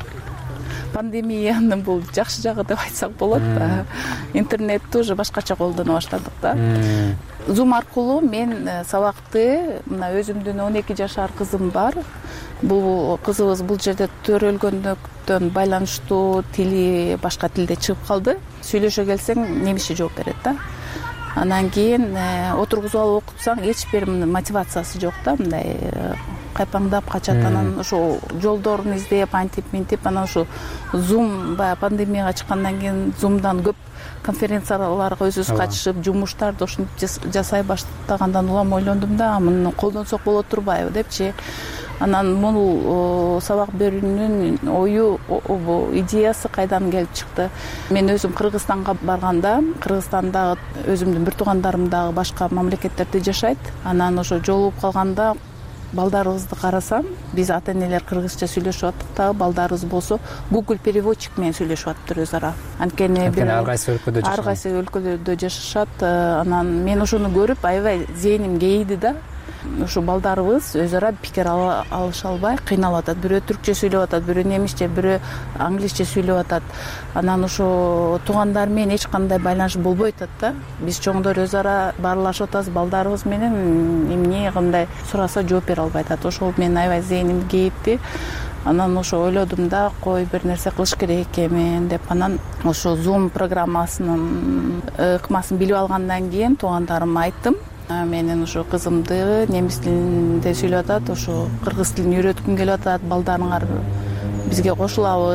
Пандемиянын бул жакшы жагы деп айтсак болот. Интернетти уже башкача колдоно баштадык да. Zoom аркылуу мен сабакты мына өзүмдүн 12 жашар кызым бар. Бул кызыбыз бул жерде төрөлгөндүктөн байланыштуу тили башка тилде чыгып калды. Сүйлөшө келсең немисче жооп берет да. Анан кийин отургузуп алып окутсаң эч бир мотивациясы жок да, мындай кайпаңдап качат. Анан ошо жолдорун издеп, антип, анан ошо Zoom баягы пандемияга чыккандан кийин Zoom'дан көп конференцияларга өзүбүз катышып, жумуштарды ошентип жасай баштагандан улам ойлондум да, муну колдонсок боло турбайбы депчи. Анан бул сабак берүүнүн ою, идеясы кайдан келип чыкты? Мен өзүм Кыргызстанга барганда, Кыргызстандагы өзүмдүн бир туугандарым дагы башка мамлекеттерде жашайт. Анан ошо жолугуп калганда балдарыбызды карасам, биз ата энелер кыргызча сүйлөшүп аттык да, балдарыбыз болсо Google переводчик менен сүйлөшүп аттыр өз ара. Анткени ар кайсы өлкөдө жашашат. Анан мен ошону көрүп аябай зээним кейиди да. Ошо балдарыбыз өз ара пикир алыша албай кыйналып атат. Бирөө түркчө сүйлөп атат, бирөө немисче, бирөө англисче сүйлөп атат. Анан ошо туугандар менен эч кандай байланыш болбой атат да. Биз чоңдор өз ара баарлашып атабыз, балдарыбыз менен эмне кандай сураса жооп бере албай атат. Ошол мен аябай зээним кейитти. Анан ошо ойлодум да, кой бир нерсе кылыш керек экенмин деп. Анан ошо Zoom программасынын ыкмасын билип алгандан кийин туугандарыма айттым. Менин ошо кызымды немис тилинде сүйлөп атат, ошо кыргыз тилин үйрөткүм келип атат, балдарыңар бизге кошулабы,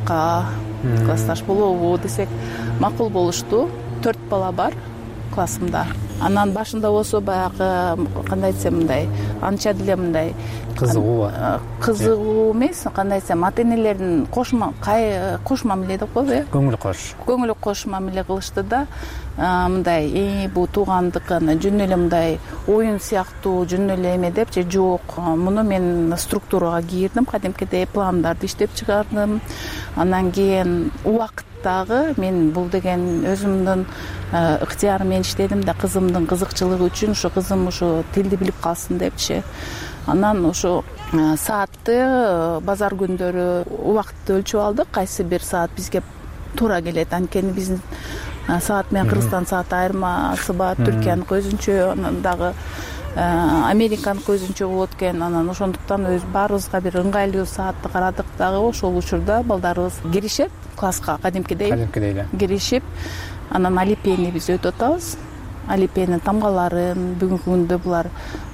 классташ болобу десек, макул болушту. 4 бала бар классымда. Анан башында болсо баягы кандай десем мындай, анча деле мындай кызыгуу эмес, кандай десем, ата энелердин кош мамиле деп коебу, көңүлү кош мамиле кылышты да. Мындай бул туугандык жөн эле мындай оюн сыяктуу, жөн эле эме деп же жок. Муну мен структурага кийирдим, кадимкидей пландарды иштеп чыгардым. Анан кийин убакыттагы мен бул деген өзүмдүн ыктыярым менен иштедим да, кызымдын кызыкчылыгы үчүн, ошо кызым ошо тилди билип калсын депчи. Анан ошо саатты базар күндөрү убакытты өлчөп алдык, кайсы бир саат бизге туура келет. Анткени биздин саат менен Кыргызстан сааты айырмасы бар, Түркияныкы өзүнчө, анан дагы Американыкы өзүнчө болот экен. Анан ошондуктан баарыбызга бир ыңгайлуу саатты карадык дагы. Ошол учурда балдарыбыз киришет класска, кадимкидей киришип, анан алипени биз өтүп атабыз. Алипенин тамгаларын бүгүнкү күндө булар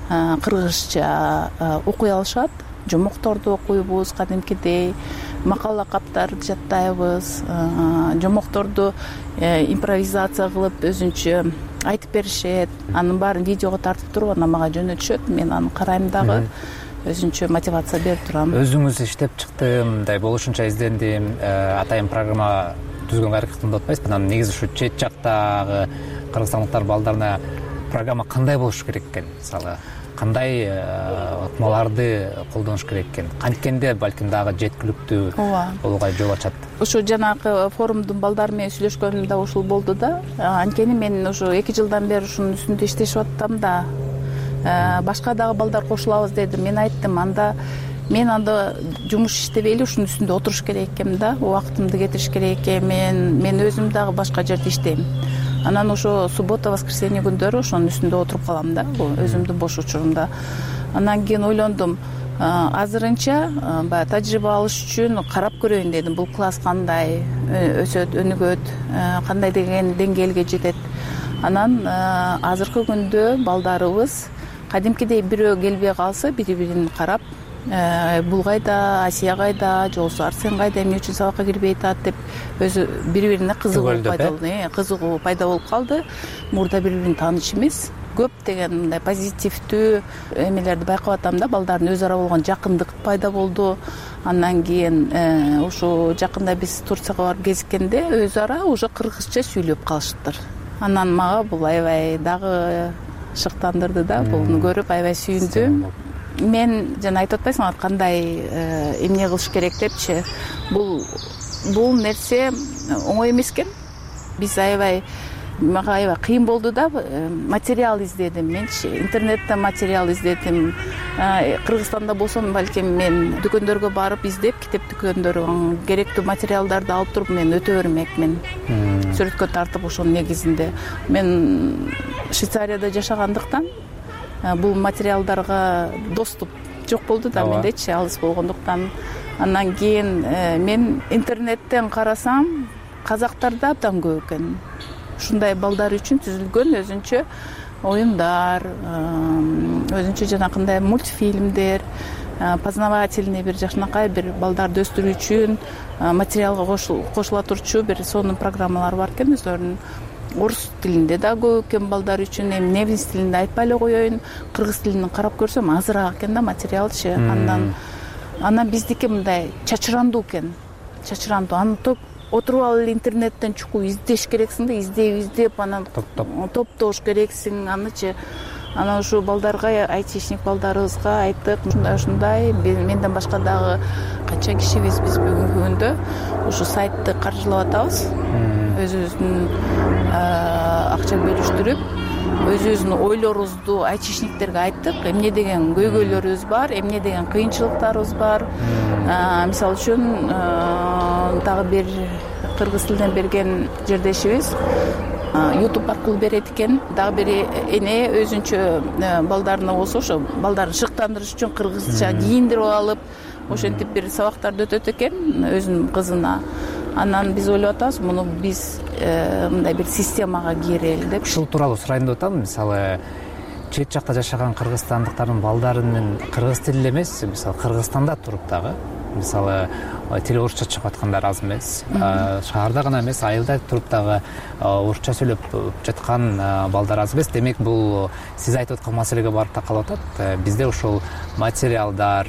кыргызча окуй алышат. Жомокторду окуйбуз кадимкидей, макала каптарды жаттайбыз, жомокторду импровизация кылып өзүнчө айтып беришет. Анын баарын видеого тартып туруп, анан мага жөнөтүшөт. Мен аны карайм дагы, өзүнчө мотивация берип турам. Өзүңүз иштеп чыкты, мындай болушунча издендим, атайын программа түзгөнгө аракет кылдым деп атпайсызбы? Анан негизи ушу чет жактагы кыргызстандыктар балдарына программа кандай болуш керек экен, мисалы? кандай ыкмаларды колдонуш керек экен, канткенде балким дагы жеткиликтүү болууга жол ачат. Ушу жанагы форумдун балдары менен сүйлөшкөнүм да ушул болду да. Анткени мен ушу 2 жылдан бери ушунун үстүндө иштешип атам да. Башка дагы балдар кошулабыз дедим. Мен айттым, мен анда жумуш иштебейли ушунун үстүндө отуруш керек экем да, убактымды кетириш керек экен. Мен өзүм дагы башка жерде иштейм. Анан ошо суббота, воскресенье күндөрү ошонун үстүндө отуруп калам да, өзүмдүн бош учурумда. Анан кийин ойлондум, азырынча баягы тажрыйба алыш үчүн карап көрөйүн дедим. Бул класс кандай өсөт, өнүгөт, кандай деген деңгээлге жетет. Анан азыркы күндө балдарыбыз кадимкидей бирөө келбей калса, бири-бирин карап, бул кайда, Асия кайда, же болбосо Арсен кайда, эмне үчүн сабакка кирбей атат деп өзү бири-бирине кызыгуу пайда болуп калды. Мурда бири-бирин тааныш эмес, көп деген мындай позитивдүү эмелерди байкап атам да. Балдардын өз ара болгон жакындык пайда болду. Андан кийин ушу жакында биз Турцияга барып кезиккенде өз ара уже кыргызча сүйлөп калышыптыр. Анан мага бул аябай дагы шыктандырды да, буну көрүп аябай сүйүндүм. Мен жана айтып атпайсыңар кандай эмне кылыш керек депчи. Бул нерсе оңой эмес экен. Биз мага аябай кыйын болду да. Материал издедим менчи, интернеттен материал издедим. Кыргызстанда болсом балким мен дүкөндөргө барып издеп, китеп дүкөндөрүнөн керектүү материалдарды алып туруп мен өтө бермекмин. Сүрөткө тартып ошонун негизинде. Мен Швейцарияда жашагандыктан бул материалдарга доступ жок болду да мендечи, алыс болгондуктан. Андан кийин мен интернеттен карасам, казактарда абдан көп экен. Ушундай балдар үчүн түзүлгөн өзүнчө оюндар, өзүнчө жанакындай мультфильмдер, познавательный бир жакшынакай бир балдарды өстүрүү үчүн материалга кошула турчу бир сонун программалар бар экен өздөрүнүн. Орус тилинде да көп экен балдар үчүн. Эми невис тилинде айтпай эле коеюн, кыргыз тилинен карап көрсөм азыраак экен да материалчы. Андан биздики мындай чачырандуу экен. Аны отуруп алып эле интернеттен чукуп издеш керексиң да, издеп анан топтош керексиң анычы. Анан ушу балдарга, айтишник балдарыбызга айттык, ушундай менден башка дагы канча кишибиз биз бүгүнкү күндө ушу сайтты каржылап атабыз. Өзүбүздүн акча бөлүштүрүп, өзүбүздүн ойлорубузду айтишниктерге айттык. Эмне деген көйгөйлөрүбүз бар, эмне деген кыйынчылыктарыбыз бар. Мисалы үчүн дагы бир кыргыз тилинен берген жердешибиз YouTube аркылуу берет экен. Дагы бир эне өзүнчө балдарына болсо ошо балдарын шыктандырыш үчүн кыргызча кийиндирип алып, ошентип бир сабактарды өтөт экен өзүнүн кызына. Анан биз ойлоп атабыз, муну биз мындай бир системага кирели деп. Ушул тууралуу сурайын деп атам. Мисалы, чет жакта жашаган кыргызстандыктардын балдарынын кыргыз тили эмес, мисалы Кыргызстанда туруп дагы, мисалы тили орусча чыгып аткандар аз эмес. Шаарда гана эмес, айылда туруп дагы орусча сөйлөп жаткан балдар аз эмес. Демек, бул сиз айтып аткан маселеге барып такалып атат. Бизде ошол материалдар,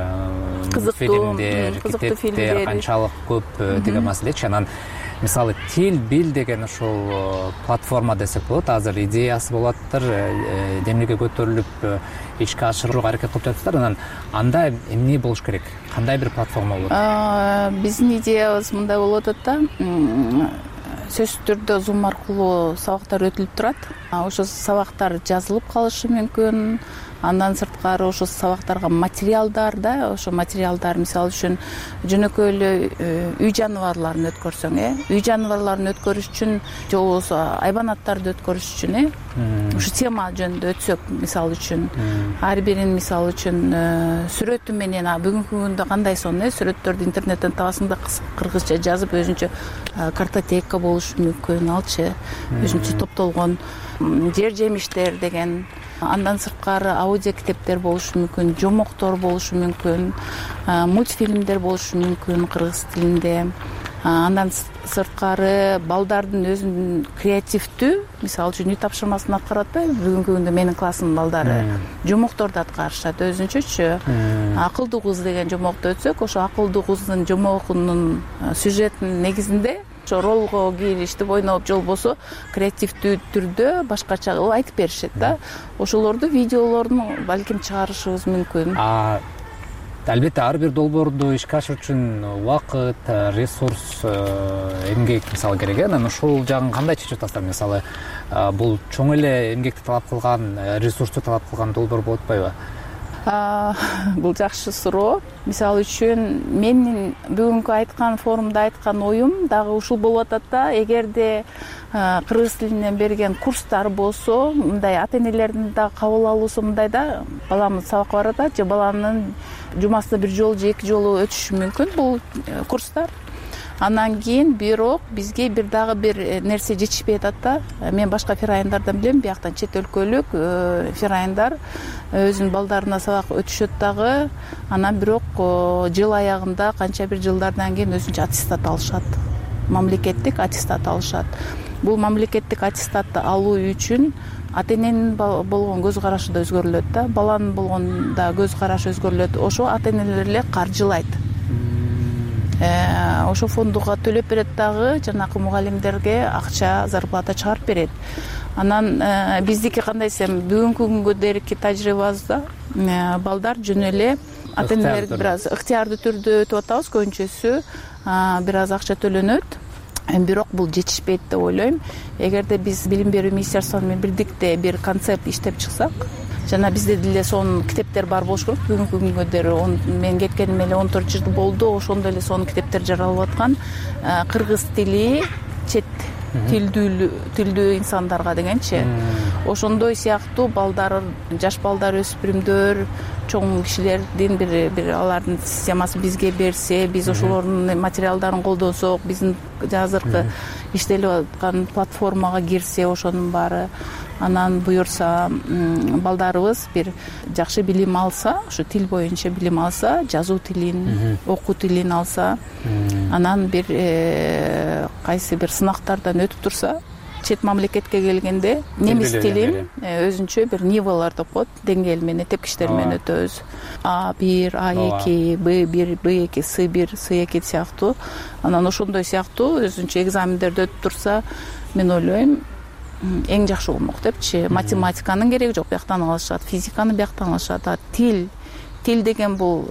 фильмдер, китептер канчалык көп деген маселечи. Анан мисалы тил бил деген ошол платформа десек болот. Азыр идеясы болуп атыптыр, демилге көтөрүлүп ишке ашырууга аракет кылып жатыптыр. Анан анда эмне болуш керек? Кандай бир платформа болот? Биздин идеябыз мындай болуп атат да. Сөзсүз түрдө Zoom аркылуу сабактар өтүлүп турат. Ошо сабактар жазылып калышы мүмкүн. Андан сырткары ошо сабактарга материалдар да, ошо материалдар мисалы үчүн жөнөкөй эле үй жаныбарларын өткөрсөң, үй жаныбарларын өткөрүш үчүн же болбосо айбанаттарды өткөрүш үчүн, ушу тема жөнүндө өтсөк, мисалы үчүн ар бирин мисалы үчүн сүрөтү менен бүгүнкү күндө кандай сонун сүрөттөрдү интернеттен табасың да, кыргызча жазып өзүнчө картотека болушу мүмкүн, алчы өзүнчө топтолгон жер жемиштер деген. Андан сырткары аудио китептер болушу мүмкүн, жомоктор болушу мүмкүн, мультфильмдер болушу мүмкүн кыргыз тилинде. Андан сырткары балдардын өзүнүн креативдүү, мисалы үчүн үй тапшырмасын аткарат да, бүгүнкү күндө менин классымдын балдары жомокторду аткарышат өзүнчөчү. Акылдуу кыз деген жомокту өтсөк, ошо акылдуу кыздын жомогунун сюжетинин негизинде ошо ролго кириштип ойноп же болбосо креативдүү түрдө башкача кылып айтып беришет да. Ошолорду видеолорун балким чыгарышыбыз мүмкүн. Албетте ар бир долбоорду ишке ашыруу үчүн убакыт, ресурс, эмгек мисалы керек. Анан ошол жагын кандай чечип атасыздар? Мисалы бул чоң эле эмгекти талап кылган, ресурсту талап кылган долбоор болуп атпайбы? Бул жакшы суроо. Мисалы үчүн менин бүгүнкү айткан форумда айткан оюм дагы ушул болуп атат да. Эгерде кыргыз тилинен берген курстар болсо, мындай ата-энелердин да кабыл алуусу мындай да, баламыз сабакка барат да, же баланын жумасына бир жолу же эки жолу өтүшү мүмкүн бул курстар. Анан кийин бирок бизге бир дагы бир нерсе жетишпей атат да. Мен башка фирайындардан билем, бияктан чет өлкөлүк фирайындар өзүнүн балдарына сабак өтүшөт дагы. Анан бирок жыл аягында канча бир жылдардан кийин өзүнчө аттестат алышат. Мамлекеттик аттестат алышат. Бул мамлекеттик аттестатты алуу үчүн ата-эненин болгон көз карашы да өзгөрүлөт да. Баланын болгон да көз карашы өзгөрүлөт. Ошо ата-энелер эле каржылайт. Ошо фондуга төлөп берет дагы, жанакы мугалимдерге акча, зарплата чыгарып берет. Анан биздики кандай десем, бүгүнкү күнгө дейинки тажрыйбабызда балдар жөн эле ата-энелерге бир аз ыктыярдуу түрдө өтүп атабыз, көбүнчөсү бир аз акча төлөнөт. Бирок бул жетишпейт деп ойлойм. Эгерде биз билим берүү министерствосу менен бирдикте бир концепт иштеп чыксак, жана бизде деле сонун китептер бар болуш керек. Бүгүнкү күнгө дейин мен кеткениме эле 14 жыл болду. Ошондо эле сонун китептер жаралып аткан. Кыргыз тили чет тилдүү инсандарга дегенчи. Ошондой сыяктуу балдар, жаш балдар, өспүрүмдөр, чоң кишилердин бир алардын системасын бизге берсе, биз ошолордун материалдарын колдонсок, биздин азыркы иштелип аткан платформага кирсе, ошонун баары, анан буюрса балдарыбыз бир жакшы билим алса, ушу тил боюнча билим алса, жазуу тилин, окуу тилин алса, анан бир кайсы бир сынактардан өтүп турса, чет мамлекетке келгенде немис тилин өзүнчө бир нивалар деп коет, деңгээл менен, тепкичтер менен өтөбүз. А1, А2, Б1, Б2, С1, С2 сыяктуу. Анан ошондой сыяктуу өзүнчө экзамендерди өтүп турса, мен ойлойм, эң жакшы болмок депчи. Математиканын кереги жок, бияктан алышат, физиканы бияктан алышат. Тил деген бул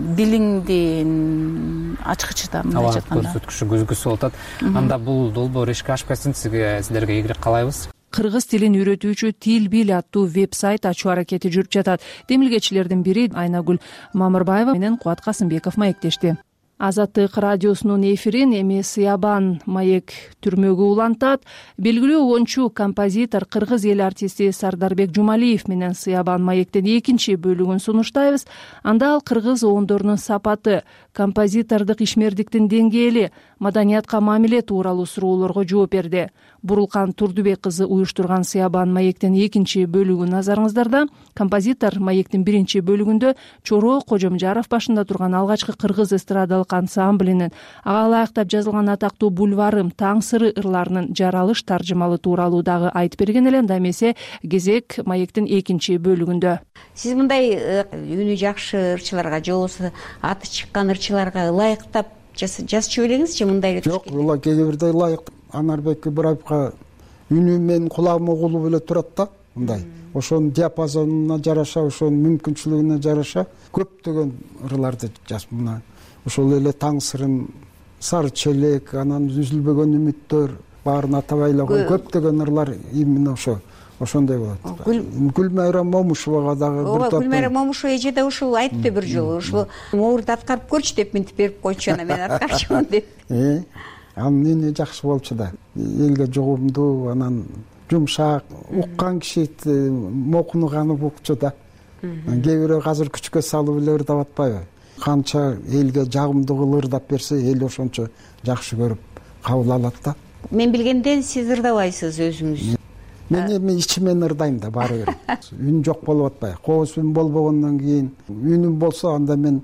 дилиңдин ачкычы да, мындай айтканда. Көрсөткүчү, көзгүсү болуп атат. Анда бул долбоор ишке ашып кетсин, сиздерге ийгилик каалайбыз. Кыргыз тилин үйрөтүүчү Тил бил аттуу веб-сайт ачуу аракети жүрүп жатат. Демилгечилердин бири Айнагүл Мамырбаева менен Кубат Касымбеков маектешти. Азаттык радиосунун эфирин эми Сыябан маек түрмөгү улантат. Белгилүү оончу, композитор, кыргыз эл артисти Сардарбек Жумалиев менен Сыябан маектин экинчи бөлүгүн сунуштайбыз. Анда ал кыргыз оондорунун сапаты, композитордук ишмердиктин деңгээли, маданиятка мамиле тууралуу суроолорго жооп берди. Бурулкан Турдубек кызы уюштурган Сыябан маектин экинчи бөлүгү назарыңыздарда. Композитор маектин биринчи бөлүгүндө Чоро Кожомжаров башында турган алгачкы кыргыз эстрадалык ансамблинин, ага ылайыктап жазылган атактуу Бульварым, Таң сыры ырларынын жаралыш таржымалы тууралуу дагы айтып берген эле. Анда эмесе кезек маектин экинчи бөлүгүндө. Сиз мындай үнү жакшы ырчыларга же болбосо аты чыккан ырчыларга ылайыктап жазчу белеңизчи мындай эле? Жок, кээ бирде ылайык. Анарбек Ибраевка үнү менин кулагыма угулуп эле турат да, мындай. Ошонун диапазонуна жараша, ошонун мүмкүнчүлүгүнө жараша көптөгөн ырларды жазып, мына ошол эле Таң сырын, Сары челек, анан Үзүлбөгөн үмүттөр, баарын атап айлаган көптөгөн ырлар именно ошондой болот. Гүлмайрам Момушовага дагы бир топ. Гүлмайрам Момушова эже да ушул айтты бир жолу, ушул моорду аткарып көрчү деп мынтип берип койчу, анан мен аткарчумун деп. Анын үнү жакшы болчу да. Элге жогумдуу, анан жумшак, уккан киши мокунуганы укчу да. Кээ бирөө азыр күчкө салып эле ырдап атпайбы? Канча элге жагымдуу ырдап берсе, эл ошончо жакшы көрүп кабыл алат да. Мен билгенден сиз ырдабайсыз өзүңүз. Мен эми ичимен ырдайм да баары бир. Үн жок болуп атпайбы? Кооз үн болбогондон кийин үнүм болсо, анда мен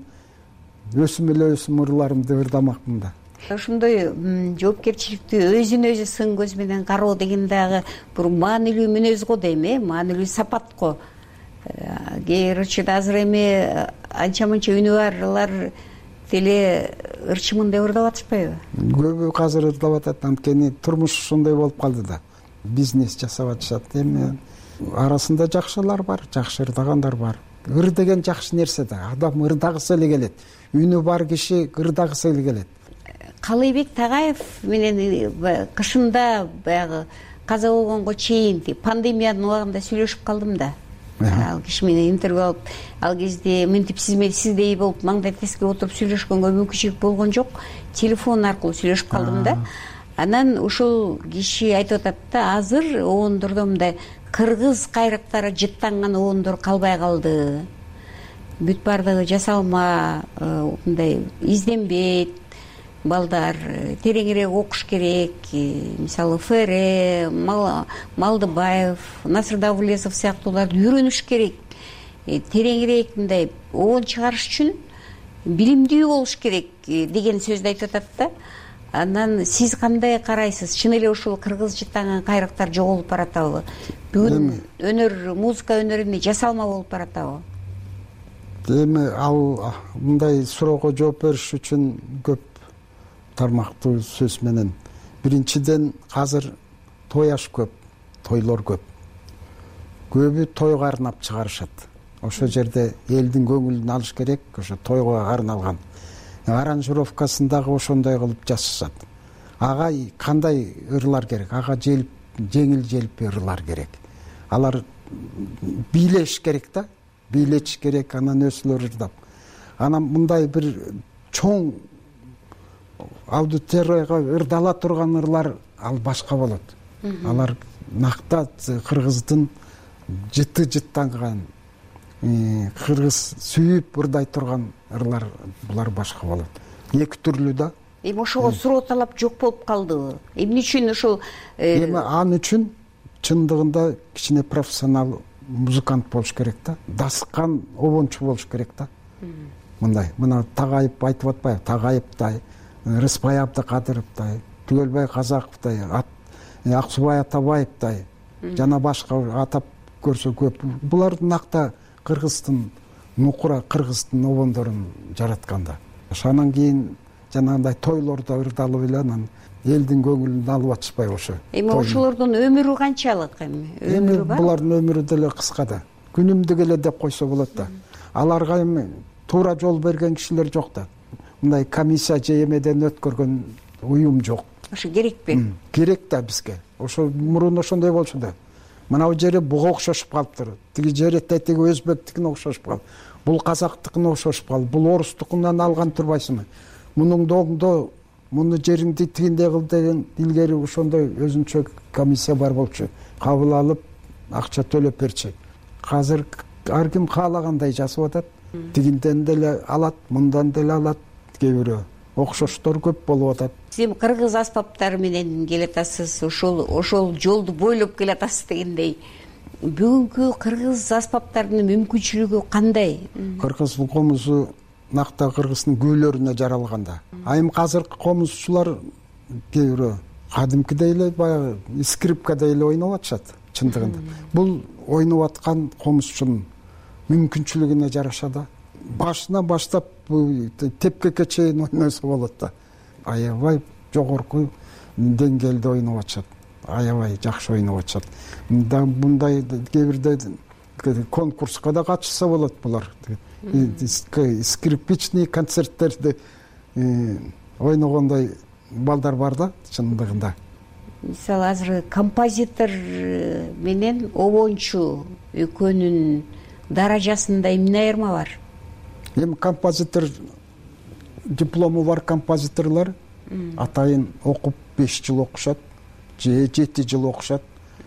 өсүм эле өсүм ырларымды ырдамакмын да. Ошондой жоопкерчиликтүү, өзүн өзү сын көз менен кароо деген дагы бир маанилүү мүнөз го дейм, маанилүү сапат го. Кээ ырчыда азыр эми анча-мынча үнү барлар деле ырчымындай ырдап атышпайбы? Көбү азыр ырдап атат, анткени турмуш ушундай болуп калды да. Бизнес жасап атышат. Эми арасында жакшылар бар, жакшы ырдагандар бар. Ыр деген жакшы нерсе да. Адам ырдагысы эле келет. Үнү бар киши ырдагысы эле келет. Калыйбек Тагаев менен кышында баягы каза болгонго чейин пандемиянын убагында сүйлөшүп калдым да. Ал киши менен интервью алып, ал кезде мынтип сиздей болуп маңдай тескип отуруп сүйлөшкөнгө мүмкүнчүлүк болгон жок. Телефон аркылуу сүйлөшүп калдым да. Анан ушул киши айтып атат да, азыр обондордо мындай кыргыз кайрактары жыттанган обондор калбай калды. Бүт бардыгы жасалма, мындай изденбейт. Балдар тереңирээк окуш керек. Мисалы Фере, Малдыбаев, Насыр Давулесов сыяктууларды үйрөнүш керек. Тереңирээк мындай обон чыгарыш үчүн билимдүү болуш керек деген сөздү айтып атат да. Анан сиз кандай карайсыз? Чын эле ушул кыргыз жыттанган кайрактар жоголуп баратабы? Бүгүн өнөр, музыка өнөрүндө жасалма болуп баратабы? Эми ал мындай суроого жооп бериш үчүн көп тармактуу сөз менен. Биринчиден азыр той аш көп, тойлор көп. Көбү тойго арнап чыгарышат. Ошол жерде элдин көңүлүн алыш керек, ошо тойго арналган. Аранжировкасын дагы ошондой кылып жасашат. Ага кандай ырлар керек? Ага жеңил желпи ырлар керек. Алар бийлеш керек да, бийлеш керек, анан өзүлөр ырдап. Анан мындай бир чоң аудиторияга ырдала турган ырлар ал башка болот. Алар накта кыргыздын жыттанган, кыргыз сүйүп ырдай турган ырлар, булар башка болот. Эки түрлүү да. Эми ошого суроо талап жок болуп калдыбы? Эмне үчүн ушул эми ал үчүн чындыгында кичине профессионал музыкант болуш керек да. Дасыккан обончу болуш керек да. Мындай, мына Тагаев айтып атпайбы? Тагаевдай, Рыспай Абдыкадыровдай, Түгөлбай Казаковдай, Аксубай Атабаевдай, жана башка атап көрсө көп. Булар накта кыргыздын нукура, кыргыздын обондорун жаратканда. Ошонан кийин жанагындай тойлордо ырдалып эле анан элдин көңүлүн алып атышпайбы ошо. Эми ошолордун өмүрү канчалык эми? Өмүрү бар? Булардын өмүрү деле кыска да. Күнүмдүк эле деп койсо болот да. Аларга эми туура жол берген кишилер жок да. Мындай комиссия же эмеден өткөргөн уюм жок. Ошо керекпи? Керек да бизге. Ошо мурун ошондой болчу да. Мына бул жери буга окшошуп калыптыр. Тиги жери тетиги өзбектикине окшошуп калды. Бул казактыкына окшошуп калды. Бул орустукунан алган турбайсыңбы? Мунун доңдо муну жериңди тигиндей кыл деген илгери ошондой өзүнчө комиссия бар болчу. Кабыл алып акча төлөп берчи. Азыр ар ким каалагандай жасап атат. Тигинден деле алат, мындан деле алат. Кээ бирөө окшоштор көп болуп атат. Сиз кыргыз аспаптары менен келатасыз, ошол жолду бойлоп келатасыз дегендей. Бүгүнкү кыргыз аспаптарынын мүмкүнчүлүгү кандай? Кыргыз комузу накта кыргыздын күүлөрүнө жаралганда. Айым азыркы комузчулар кээ бирөө кадимкидей эле баягы скрипкадай эле ойноп атышат чындыгында. Бул ойноп аткан комузчунун мүмкүнчүлүгүнө жараша да. Башынан баштап тепкеге чейин ойносо болот да. Аябай жогорку деңгээлде ойноп атышат. Аябай жакшы ойноп атышат. Мындай кээ бирде конкурска да катышса болот булар. Скрипичный концерттерди ойногондой балдар бар да чындыгында. Мисалы азыр композитор менен обончу экөөнүн даражасында эмне айырма бар? Эми композитор диплому бар композиторлор атайын окуп 5 жыл окушат, же 7 жыл окушат.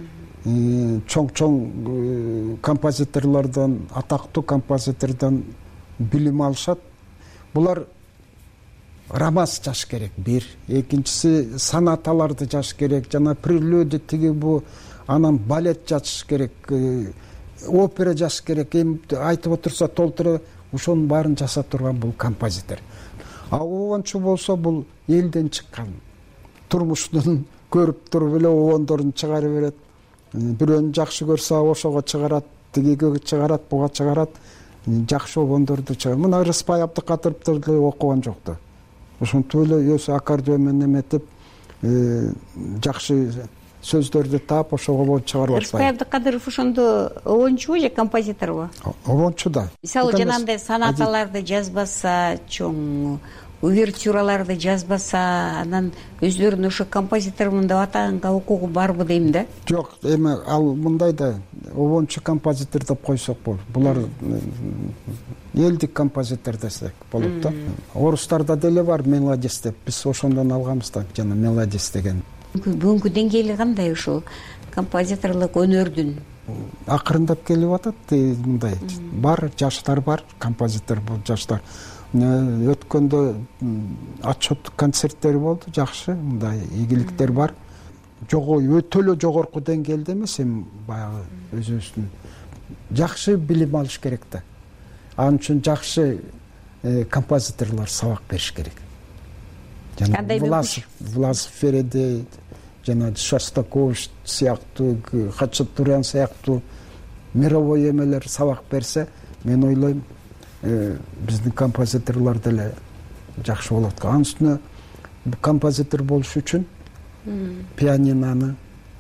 Чоң композиторлордон, атактуу композитордон билим алышат. Булар романс жазыш керек бир, экинчиси сонаталарды жазыш керек, жана прелюдия тиги бу, анан балет жазыш керек, опера жазыш керек. Эми айтып отурса толтура ошонун баарын жасап турган бул композитор. А обончу болсо бул элден чыккан, турмуштун көрүп туруп эле обондорун чыгарып берет. Бирөөнү жакшы көрсө ошого чыгарат, тигиге чыгарат, буга чыгарат, жакшы обондорду чыгарат. Мына Рыспай Абдыкадыровду окуган жок да. ошентип эле өзү аккордеон менен эметип жакшы сөздөрдү таап ошого болуп чыгарып атпайбы? Рыскай Абдыкадыров ошондо обончубу же композиторбу? Обончу да. Мисалы жанагындай сонаталарды жазбаса, чоң увертюраларды жазбаса, анан өздөрүн ошо композитормун деп атаганга укугу барбы дейм да? Жок, эми ал мындай да, обончу композитор деп койсок болот. Булар элдик композитор десек болот да. Орустарда деле бар мелодис деп, биз ошондон алганбыз да, жана мелодис деген. Бүгүнкү деңгээли кандай ушул композиторлук өнөрдүн? Акырындап келип атат, мындай бар, жаштар бар, композитор бул жаштар. Өткөндө отчеттук концерттер болду, жакшы, мындай ийгиликтер бар. Өтө эле жогорку деңгээлде эмес, эми баягы өзүбүздүн жакшы билим алыш керек да. Ал үчүн жакшы композиторлор сабак бериш керек. Кандай Власов Фереде, жана Шостакович сыяктуу, Хачатурян сыяктуу мировой эмелер сабак берсе, мен ойлойм, биздин композиторлор деле жакшы болот. Анын үстүнө композитор болуш үчүн пианинаны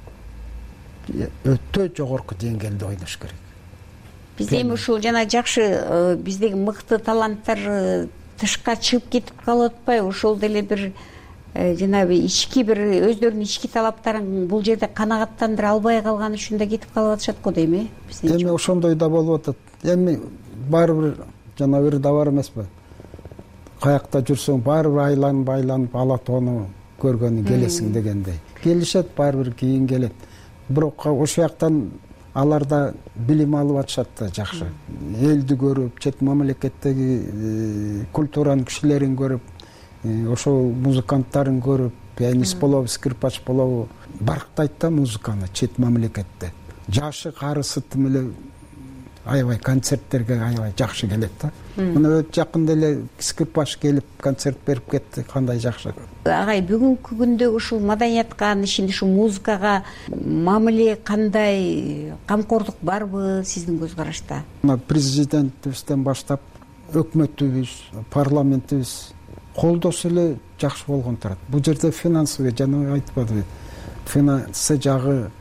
өтө жогорку деңгээлде ойнош керек. Бизде эми ушул жана жакшы биздеги мыкты таланттар тышка чыгып кетип калып атпайбы? Ошол деле бир жанагы ички бир өздөрүнүн ички талаптарын бул жерде канагаттандыра албай калган үчүн да кетип калып атышат го дейм, Эми ошондой да болуп атат. Эми баары бир жана бир да бар эмеспи? Каякта жүрсөң баары бир айланып ала тоону көргөнү келесиң дегендей. Келишет, баары бир кийин келет. Бирок ошол жактан алар да билим алып атышат да жакшы. Элди көрүп, чет мамлекеттеги культуранын кишилерин көрүп, ошол музыканттарын көрүп, пианист болобу, скрипач болобу, барктайт да музыканы чет мамлекетте. Жашы карысы тим эле аябай концерттерге аябай жакшы келет да. Мына жакында эле скрипач келип концерт берип кетти, кандай жакшы. Агай, бүгүнкү күндө ушул маданиятка, анын ичинде ушул музыкага мамиле кандай, камкордук барбы сиздин көз карашта? Президентибизден баштап өкмөтүбүз, парламентибиз колдосо эле жакшы болгон турат. Бул жерде финансовый, жана айтпадыбы, финансы жагы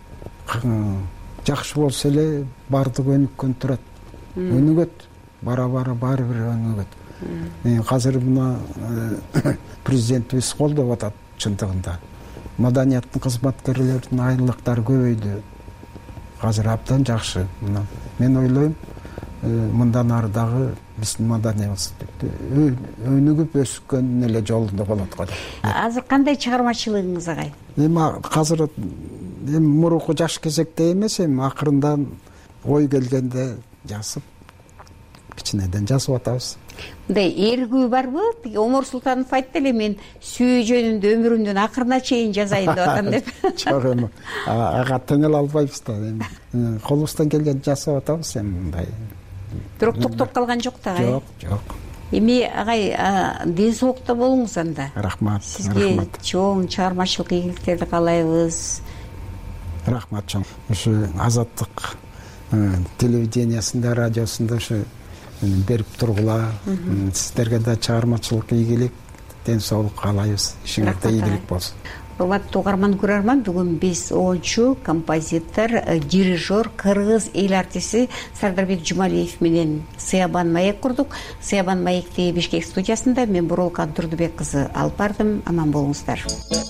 жакшы болсо эле баардыгы өнүккөн турат. Өнүгөт, бара-бара баары бир өнүгөт. Азыр мына президентибиз колдоп атат чындыгында. Маданияттын кызматкерлеринин айлыктары көбөйдү. Азыр абдан жакшы. Мен ойлойм, мындан ары дагы биздин маданиябыз өнүгүп өскөн эле жолунда болот го. Азыр кандай чыгармачылыгыңыз агай? Эми азыр мурунку жаш кезекте эмес, эми акырындан ой келгенде жазып, кичинеден жазып атабыз. Мындай эргүү барбы? Омар Султанов айтты эле, мен сүйүү жөнүндө өмүрүмдүн акырына чейин жазайын деп атам деп. Жок, эми ага теңел албайбыз да. Эми колубуздан келгенди жасап атабыз, эми мындай. Бирок токтоп калган жок да агай. Жок. Эми агай, ден соолукта болуңуз анда. Рахмат. Сизге чоң чыгармачылык ийгиликтерди каалайбыз. Рахмат чоң. Ушу Азаттык телевидениясында, радиосунда ушу берип тургула. Сиздерге да чыгармачылык ийгилик, ден соолук каалайбыз. Ишиңерде ийгилик болсун. Урматтуу угарман көрөрман, бүгүн биз оюнчу, композитор, дирижер, кыргыз эл артисти Сардарбек Жумалиев менен Сыябан маек курдук. Сыябан маекти Бишкек студиясында мен Бурулкан Турдубек кызы алып бардым. Аман болуңуздар.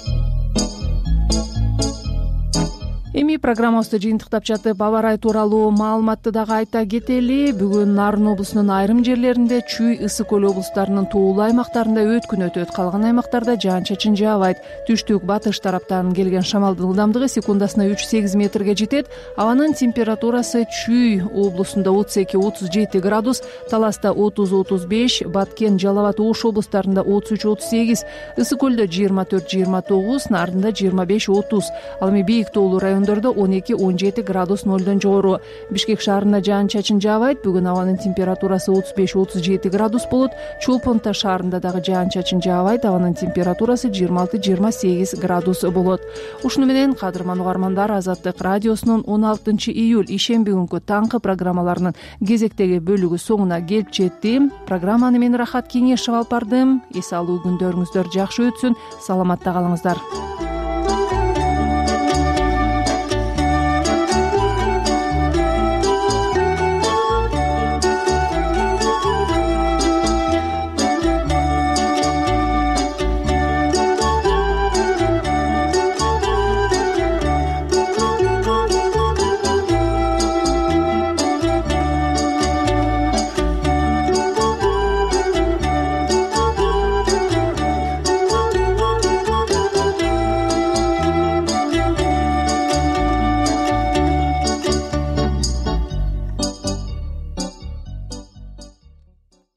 Эми программабызды жыйынтыктап жатып, аба ырайы тууралуу маалыматты дагы айта кетели. Бүгүн Нарын облусунун айрым жерлеринде, Чүй, Ысык көл облустарынын туулуу аймактарында өткүн өтөт. Калган аймактарда жаан-чачын жаабайт. Түштүк батыш тараптан келген шамалдын ылдамдыгы секундасына 3-8 метрге жетет. Абанын температурасы Чүй облусунда 32-37 градус, Таласта 30-35, Баткен, Жалал абад, Ош облустарында 33-38, Ысык көлдө 24-29, Нарында 25-30. Ал эми бийик тоолуу райондордо учурунда 12-17 градус нолдон жогору. Бишкек шаарында жаан чачын жаабайт. Бүгүн абанын температурасы 35-37 градус болот. Чолпон Таш шаарында дагы жаан чачын жаабайт. Абанын температурасы 26-28 градус болот. Ушуну менен кадырман угармандар, Азаттык радиосунун 16 июль ишемби күнкү таңкы программаларынын кезектеги бөлүгү соңуна келип жетти. Программаны мен Рахат Кеңешев алып бардым. Эс алуу күндөрүңүздөр жакшы өтсүн. Саламатта калыңыздар.